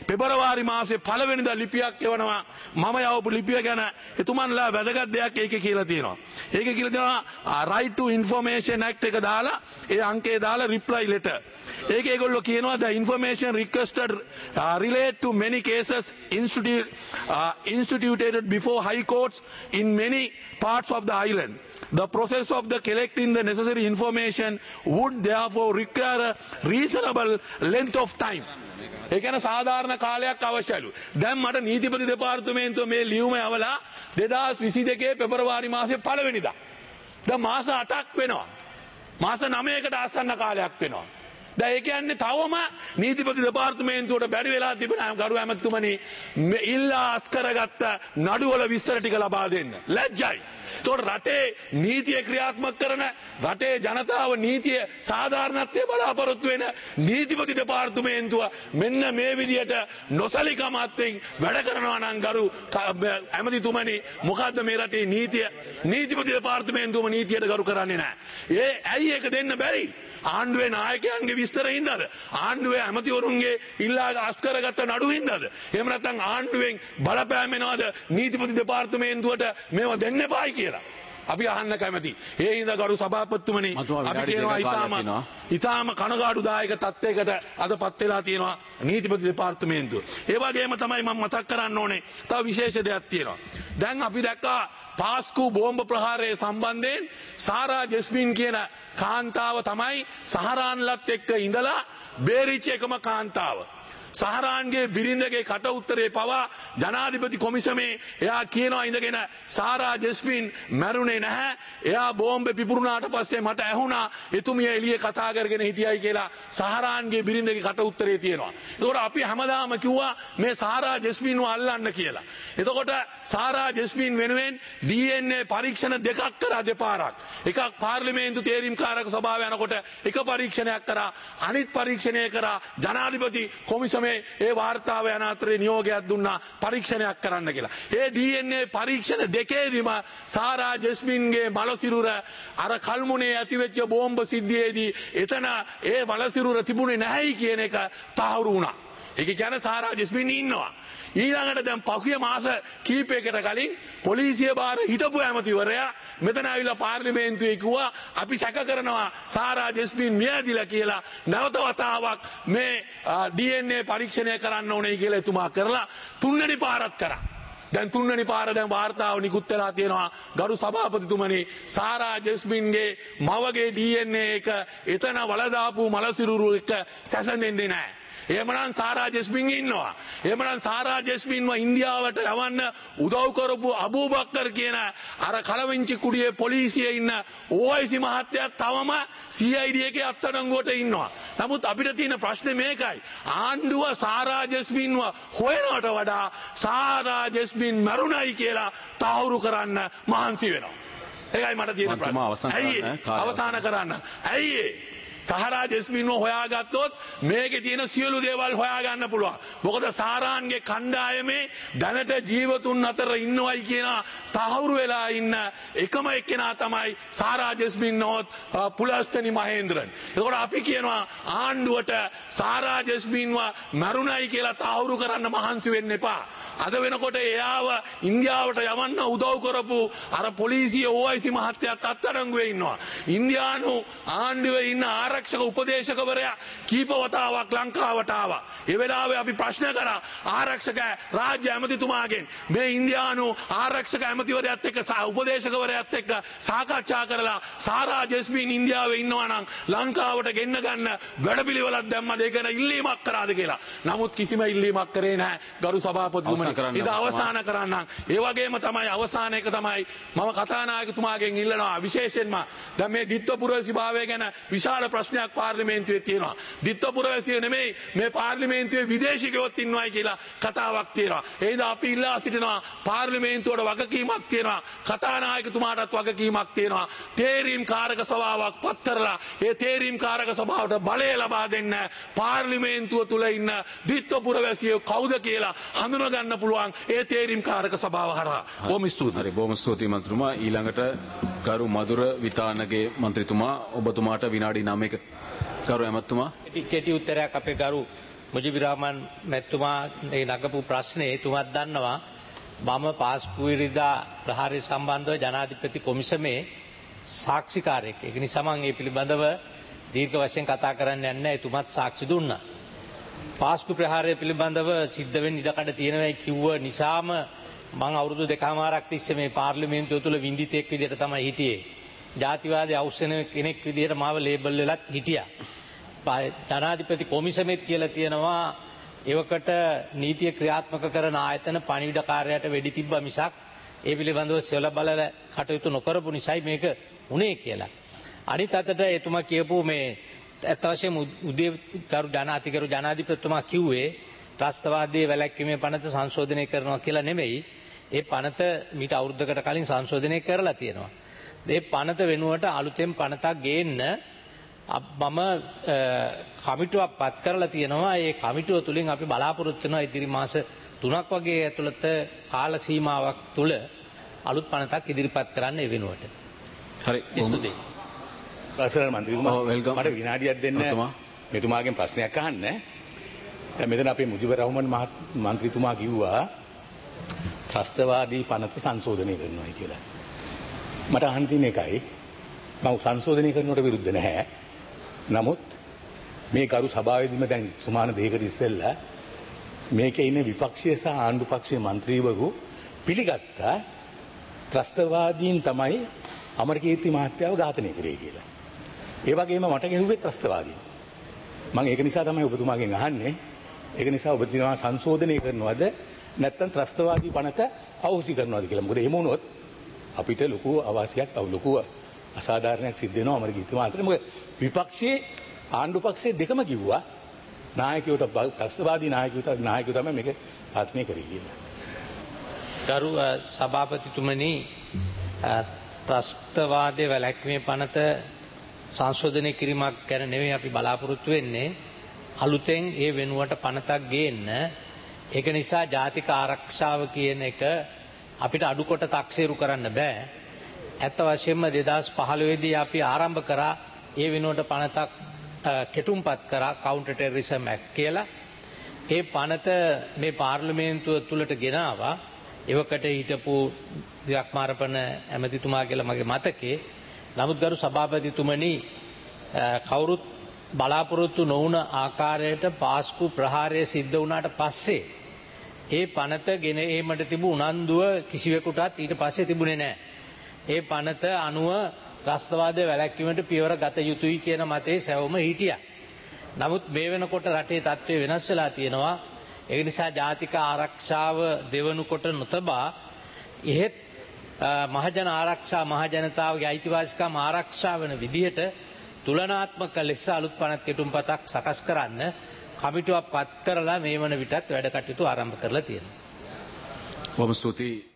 පෙබරවාරි මාසේ පළවෙනිදා ලිපියක් එවනවා මම යවපු ලිපිය ගැන එතුමන්ලා වැදගත් දෙයක් ඒකේ කියලා තියෙනවා. ඒකේ කියලා තියෙනවා right to information act එක දාලා ඒ අංකේ දාලා reply letter. ඒකේ ඒගොල්ලෝ කියනවා the information requested uh, relate to many cases institute, uh, instituted before high courts in many parts of the island. The process of the collecting the necessary information would therefore require a reasonable length of time. ඒ කියන්නේ සාධාරණ කාලයක් අවශ්‍යයිලු. දැන් මට නීතිපති දෙපාර්තමේන්තුව මේ ලියුම යවලා දෙදාස් විසි දෙකේ පෙබරවාරි මාසේ පළවෙනිදා. දැන් මාස අටක් වෙනවා. මාස නවයකට ආසන්න කාලයක් වෙනවා. දැන් ඒ කියන්නේ තවම නීතිපති දෙපාර්තමේන්තුවට බැරි වෙලා තිබුණා ගරු ඇමතුමනි ඉල්ලා අස් කරගත්ත නඩුවල විස්තර ටික ලබා දෙන්න. ලැජ්ජයි. ඒතකොට රටේ නීතිය ක්‍රියාත්මක කරන රටේ ජනතාව නීතිය සාධාරණත්වයේ බලාපොරොත්තු වෙන නීතිපති දෙපාර්තමේන්තුව මෙන්න මේ විදියට නොසලිකමත්ෙන් වැඩ කරනවා නම් ගරු ඇමතිතුමනි මොකද්ද මේ රටේ නීතිය? නීතිපති දෙපාර්තමේන්තුවම නීතියට ගරු කරන්නේ නැහැ. ඒ ඇයි ඒක දෙන්න බැරි? ආණ්ඩුවේ නායකයන්ගේ විස්තර හින්දාද? ආණ්ඩුවේ ඇමතිවරුන්ගේ ඉල්ලා අස් කරගත්ත නඩු හින්දාද? එහෙම නැත්නම් ආණ්ඩුවෙන් බලපෑම් වෙනවද නීතිපති දෙපාර්තමේන්තුවට මේවා දෙන්න එපායි කියලා? අපි අහන්න කැමති. ඒ හින්දා ගරු සභාපතිතුමනි අපි කියනවා ඊටාම ඊටාම කනගාටුදායක තත්යකට අදපත් වෙලා තියෙනවා නීතිපති දෙපාර්තමේන්තුව. ඒ වගේම තමයි මම මතක් කරන්න ඕනේ තව විශේෂ දෙයක් තියෙනවා. දැන් අපි දැක්කා පාස්කු බෝම්බ ප්‍රහාරයේ සම්බන්ධයෙන් සාරා ජෙස්මින් කියන කාන්තාව තමයි සහරාන්ලත් එක්ක ඉඳලා බේරිච්ච එකම කාන්තාව. සහරාන්ගේ බිරිඳගේ කට උත්තරේ පවා ජනාධිපති කොමිසමේ එයා කියනවා ඉඳගෙන සාරා ජෙස්මින් මැරුණේ නැහැ. එයා බෝම්බේ පිපුරුණාට පස්සේ මට ඇහුණා එතුමිය එළියේ කතා කරගෙන හිටියයි කියලා සහරාන්ගේ බිරිඳගේ කට උත්තරේ තියෙනවා. ඒකෝට අපි හැමදාම කිව්වා මේ සාරා ජෙස්මින්ව අල්ලන්න කියලා. එතකොට සාරා ජෙස්මින් වෙනුවෙන් ඩී එන් ඒ පරීක්ෂණ දෙකක් කරා දෙපාරක්. එකක් පාර්ලිමේන්තු තේරීම්කාරක සභාව යනකොට එක පරීක්ෂණයක් කරා අනිත් පරීක්ෂණය කරා ජනාධිපති කොමිසමේ ඒ වාර්තාව යන අතරේ නියෝගයක් දුන්නා පරීක්ෂණයක් කරන්න කියලා. ඒ ඩී එන් ඒ පරීක්ෂණ දෙකේදීම සාරා ජෙස්මින්ගේ මලසිරුර අර කල්මුනේ ඇතිවෙච්ච බෝම්බ සිද්ධියේදී එතන ඒ මලසිරුර තිබුණේ නැහැයි කියන එක තහවුරු වුණා. ඒක කියන්නේ සාරා ජෙස්මින් ඉන්නවා. ඊළඟට දැන් පහුගිය මාස කීපයකට කලින් පොලිසිය බාර හිටපු ඇමතිවරයා මෙතන ආවිලා පාර්ලිමේන්තුවේ කිව්වා අපි සැක කරනවා සාරා ජෙස්මින් මියදිලා කියලා නැවත වතාවක් මේ ඩී එන් ඒ පරීක්ෂණය කරන්න ඕනේ කියලා එතුමා කරලා තුන්වෙනි පාරක් කරා. දැන් තුන්වෙනි පාර දැන් වාර්තාව නිකුත් වෙලා තියෙනවා ගරු සභාපතිතුමනි සාරා ජෙස්මින්ගේ මවගේ ඩී එන් ඒ එක එතන වලදාපු මලසිරුරු එක සැසඳෙන්නේ නැහැ. එහෙමනම් සාරා ජෙස්මින් ඉන්නවා. එහෙමනම් සාරා ජෙස්මින්ව ඉන්දියාවට යවන්න උදව් කරපු අබූබක්කර් කියන අර කලවිංචි කුඩියේ පොලිසියේ ඉන්න ඕ අයි සී මහත්තයා තවම සී අයි ඩී එකේ අත්අඩංගුවට ඉන්නවා. නමුත් අපිට තියෙන ප්‍රශ්නේ මේකයි. ආණ්ඩුව සාරා ජෙස්මින්ව හොයනවට වඩා සාරා ජෙස්මින් මරුණයි කියලා තහවුරු කරන්න මහන්සි වෙනවා. ඒකයි මට තියෙන ප්‍රශ්නේ. ඇයි අවසන් කරන්න? ඇයි සහරා ජෙස්මින්ව හොයාගත්තොත් මේකේ තියෙන සියලු දේවල් හොයාගන්න පුළුවන්. මොකද සාරාන්ගේ කණ්ඩායමේ දැනට ජීවතුන් අතර ඉන්නවයි කියන තහවුරු වෙලා ඉන්න එකම එක්කෙනා තමයි සාරා ජෙස්මින් නොත් පුලස්තනි මහේන්ද්‍රන්. ඒකෝට අපි කියනවා ආණ්ඩුවට සාරා ජෙස්මින්ව මරුණයි කියලා තහවුරු කරන්න මහන්සි වෙන්න එපා. අද වෙනකොට එයාව ඉන්දියාවට යවන්න උදව් කරපු අර පොලිසිය ඕ අයි සී මහත්තයාත් අත්අඩංගුවේ ඉන්නවා. ඉන්දියානු ආණ්ඩුවේ ඉන්න ආරක්ෂක උපදේශකවරයා කීප වතාවක් ලංකාවට ආවා. ඒ වෙලාවේ අපි ප්‍රශ්න කරා ආරක්ෂක රාජ්‍ය ඇමතිතුමාගෙන් මේ ඉන්දියානු ආරක්ෂක ඇමතිවරයාත් එක්ක උපදේශකවරයාත් එක්ක සාකච්ඡා කරලා සාරා ජෙස්මින් ඉන්දියාවේ ඉන්නවා නම් ලංකාවට ගෙන්න ගන්න වැඩපිළිවෙලක් දැම්මද ඒක න ඉල්ලීමක් කරාද කියලා. නමුත් කිසිම ඉල්ලීමක් කරේ නැහැ ගරු සභාපතිතුමනි. ඉත අවසන් කරන්න. ඒ වගේම තමයි අවසාන එක තමයි මම කතානායකතුමාගෙන් ඉල්ලනවා විශේෂයෙන්ම දැන් මේ දිත්වපුරවැසි භාවය ගැන විශාල ප්‍රශ්නයක් පාර්ලිමේන්තුවේ තියෙනවා. දිත්වපුරවැසියෝ නෙමෙයි මේ පාර්ලිමේන්තුවේ විදේශිකයෝත් ඉන්නවයි කියලා කතාවක් තියෙනවා. ඒ හින්දා අපි ඉල්ලා සිටිනවා පාර්ලිමේන්තුවට වගකීමක් තියෙනවා. කතානායකතුමාටත් වගකීමක් තියෙනවා. තේරීම් කාරක සභාවක් පත් කරලා ඒ තේරීම් කාරක සභාවට බලය ලබා දෙන්න පාර්ලිමේන්තුව තුල ඉන්න දිත්වපුරවැසියෝ කවුද කියලා හඳුනා ගන්න පුළුවන් ඒ තේරීම් කාරක සභාව හරහා. බොහොම ස්තුතියි. හරි බොහොම ස්තුතියි මන්ත්‍රීතුමා. ඊළඟට ගරු මధుර විතානගේ මන්ත්‍රීතුමා ඔබතුමාට විනාඩි නවයක ගරු ඇමතුමා. කෙටි උත්තරයක් අපේ ගරු මුජිබුර් රහ්මාන් මැතිතුමා ඒ නගපු ප්‍රශ්නේ එතුමාත් දන්නවා මම පාස්කු ඉරිදා ප්‍රහාරය සම්බන්ධව ජනාධිපති කොමිසමේ සාක්ෂිකාරයෙක්. ඒක නිසා මම මේ පිළිබඳව දීර්ඝ වශයෙන් කතා කරන්න යන්නේ නැහැ. එතුමාත් සාක්ෂි දුන්නා. පාස්කු ප්‍රහාරය පිළිබඳව සිද්ධ වෙන්න ඉඩකඩ තියෙනවායි කිව්ව නිසාම මම අවුරුදු දෙකමාරක් තිස්සේ මේ පාර්ලිමේන්තුව තුළ විඳිතෙක් විදිහට තමයි හිටියේ. ජාතිවාදී අවශ්‍යන කෙනෙක් විදිහට මාව ලේබල් වෙලත් හිටියා. ජනාධිපති කොමිසමෙත් කියලා තියෙනවා ඒවකට නීතිය ක්‍රියාත්මක කරන ආයතන පණිවිඩකාරයට වෙඩි තිබ්බා මිසක් ඒ පිළිබඳව සෙවල බලල කටයුතු නොකරපු නිසායි මේක උනේ කියලා. අනිත් අතට එතුමා කියපු මේ ඇත්ත වශයෙන්ම උදේ කරු ජනාධිකරු ජනාධිපතිතුමා කිව්වේ ත්‍රස්තවාදයේ වැළැක්වීමේ පනත සංශෝධනය කරනවා කියලා නෙමෙයි. ඒ පනත මීට අවුරුද්දකට කලින් සංශෝධනය කරලා තියෙනවා. මේ පනත වෙනුවට අලුතෙන් පනතක් ගේන්න මම කමිටුවක් පත් කරලා තියෙනවා. ඒ කමිටුව තුලින් අපි බලාපොරොත්තු වෙනවා ඉදිරි මාස තුනක් වගේ ඇතුළත කාල සීමාවක් තුල අලුත් පනතක් ඉදිරිපත් කරන්න ඒ වෙනුවට. හරි. ස්තුතියි. ප්‍රසන්න මන්ත්‍රීතුමා මට විනාඩියක් දෙන්න මෙතුමාගෙන් ප්‍රශ්නයක් අහන්න. දැන් මෙතන අපේ මුජිබුර් රහ්මාන් මන්ත්‍රීතුමා කිව්වා ත්‍රස්තවාදී පනත සංශෝධනය කරනවා කියලා. මට අහන්න තියෙන එකයි මම සංශෝධනය කරනවට විරුද්ධ නැහැ. නමුත් මේ කරු සභාවේදීම දැන් සුමාන දෙකකට ඉස්සෙල්ලා මේකේ ඉන්න විපක්ෂයේ සහ ආණ්ඩු පක්ෂයේ മന്ത്രിවරු පිළිගත්තා ත්‍රස්තවාදීන් තමයි අමරකීර්ති මහත්තයාව ඝාතනය කරේ කියලා. ඒ වගේම මට ගෙහුවේ ත්‍රස්තවාදීන්. මම ඒක නිසා තමයි ඔබතුමාගෙන් අහන්නේ. ඒක නිසා ඔබතුමා සංශෝධනය කරනවද නැත්නම් ත්‍රස්තවාදී පනත අවශ්‍ය කරනවද කියලා. මොකද එහෙම වුණොත් අපිට ලොකු අවාසියක් ලොකු අසාධාරණයක් සිද්ධ වෙනවා අමරකීර්ති මහත්තයාට. මොකද විපක්ෂයේ ආණ්ඩු පක්ෂයේ දෙකම කිව්වා නායකයෝට ත්‍රස්තවාදී නායකයෝට නායකයෝ තමයි මේක ඝාතනය කරේ කියලා. ගරු සභාපතිතුමනි ත්‍රස්තවාදයේ වැළැක්වීමේ පනත සංශෝධනය කිරීමක් ගැන නෙවෙයි අපි බලාපොරොත්තු වෙන්නේ. අලුතෙන් ඒ වෙනුවට පනතක් ගේන්න. ඒක නිසා ජාතික ආරක්ෂාව කියන එක අපිට අඩු කොට තක්සේරු කරන්න බෑ. ඇත්ත වශයෙන්ම දෙදහස් පහළොව දී අපි ආරම්භ කරා ඒ වෙනුවට පනතක් කෙටුම්පත් කරා කවුන්ටර් ටෙරරිසම් ඇක්ට් කියලා. ඒ පනත මේ පාර්ලිමේන්තුව තුළට ගෙනාවා. එවකට හිටපු දිරක්මාරපන ඇමතිතුමා කියලා මගේ මතකේ. නමුත් ගරු සභාපතිතුමනි කවුරුත් බලාපොරොත්තු නොවුන ආකාරයට පාස්කු ප්‍රහාරය සිද්ධ වුණාට පස්සේ ඒ පනත ගෙන ඒමට තිබු උනන්දුව කිසිවෙකුටත් ඊට පස්සේ තිබුණේ නැහැ. ඒ පනත අනුව ත්‍රස්තවාදය වැළැක්වීමට පියවර ගත යුතුයි කියන මතයේ සැවොම හිටියා. නමුත් මේ වෙනකොට රටේ තත්ත්වය වෙනස් වෙලා තියෙනවා. ඒ නිසා ජාතික ආරක්ෂාව දෙවනු කොට නොතබා එහෙත් මහජන ආරක්ෂා මහජනතාවගේ අයිතිවාසිකම් ආරක්ෂා වන විදිහට තුලනාත්මක ලෙස අලුත් පනත් කෙටුම්පතක් සකස් කරන්න කමිටුවක් පත් කරලා මේ වන විටත් වැඩ කටයුතු ආරම්භ කරලා තියෙනවා. බොහොම ස්තුතියි.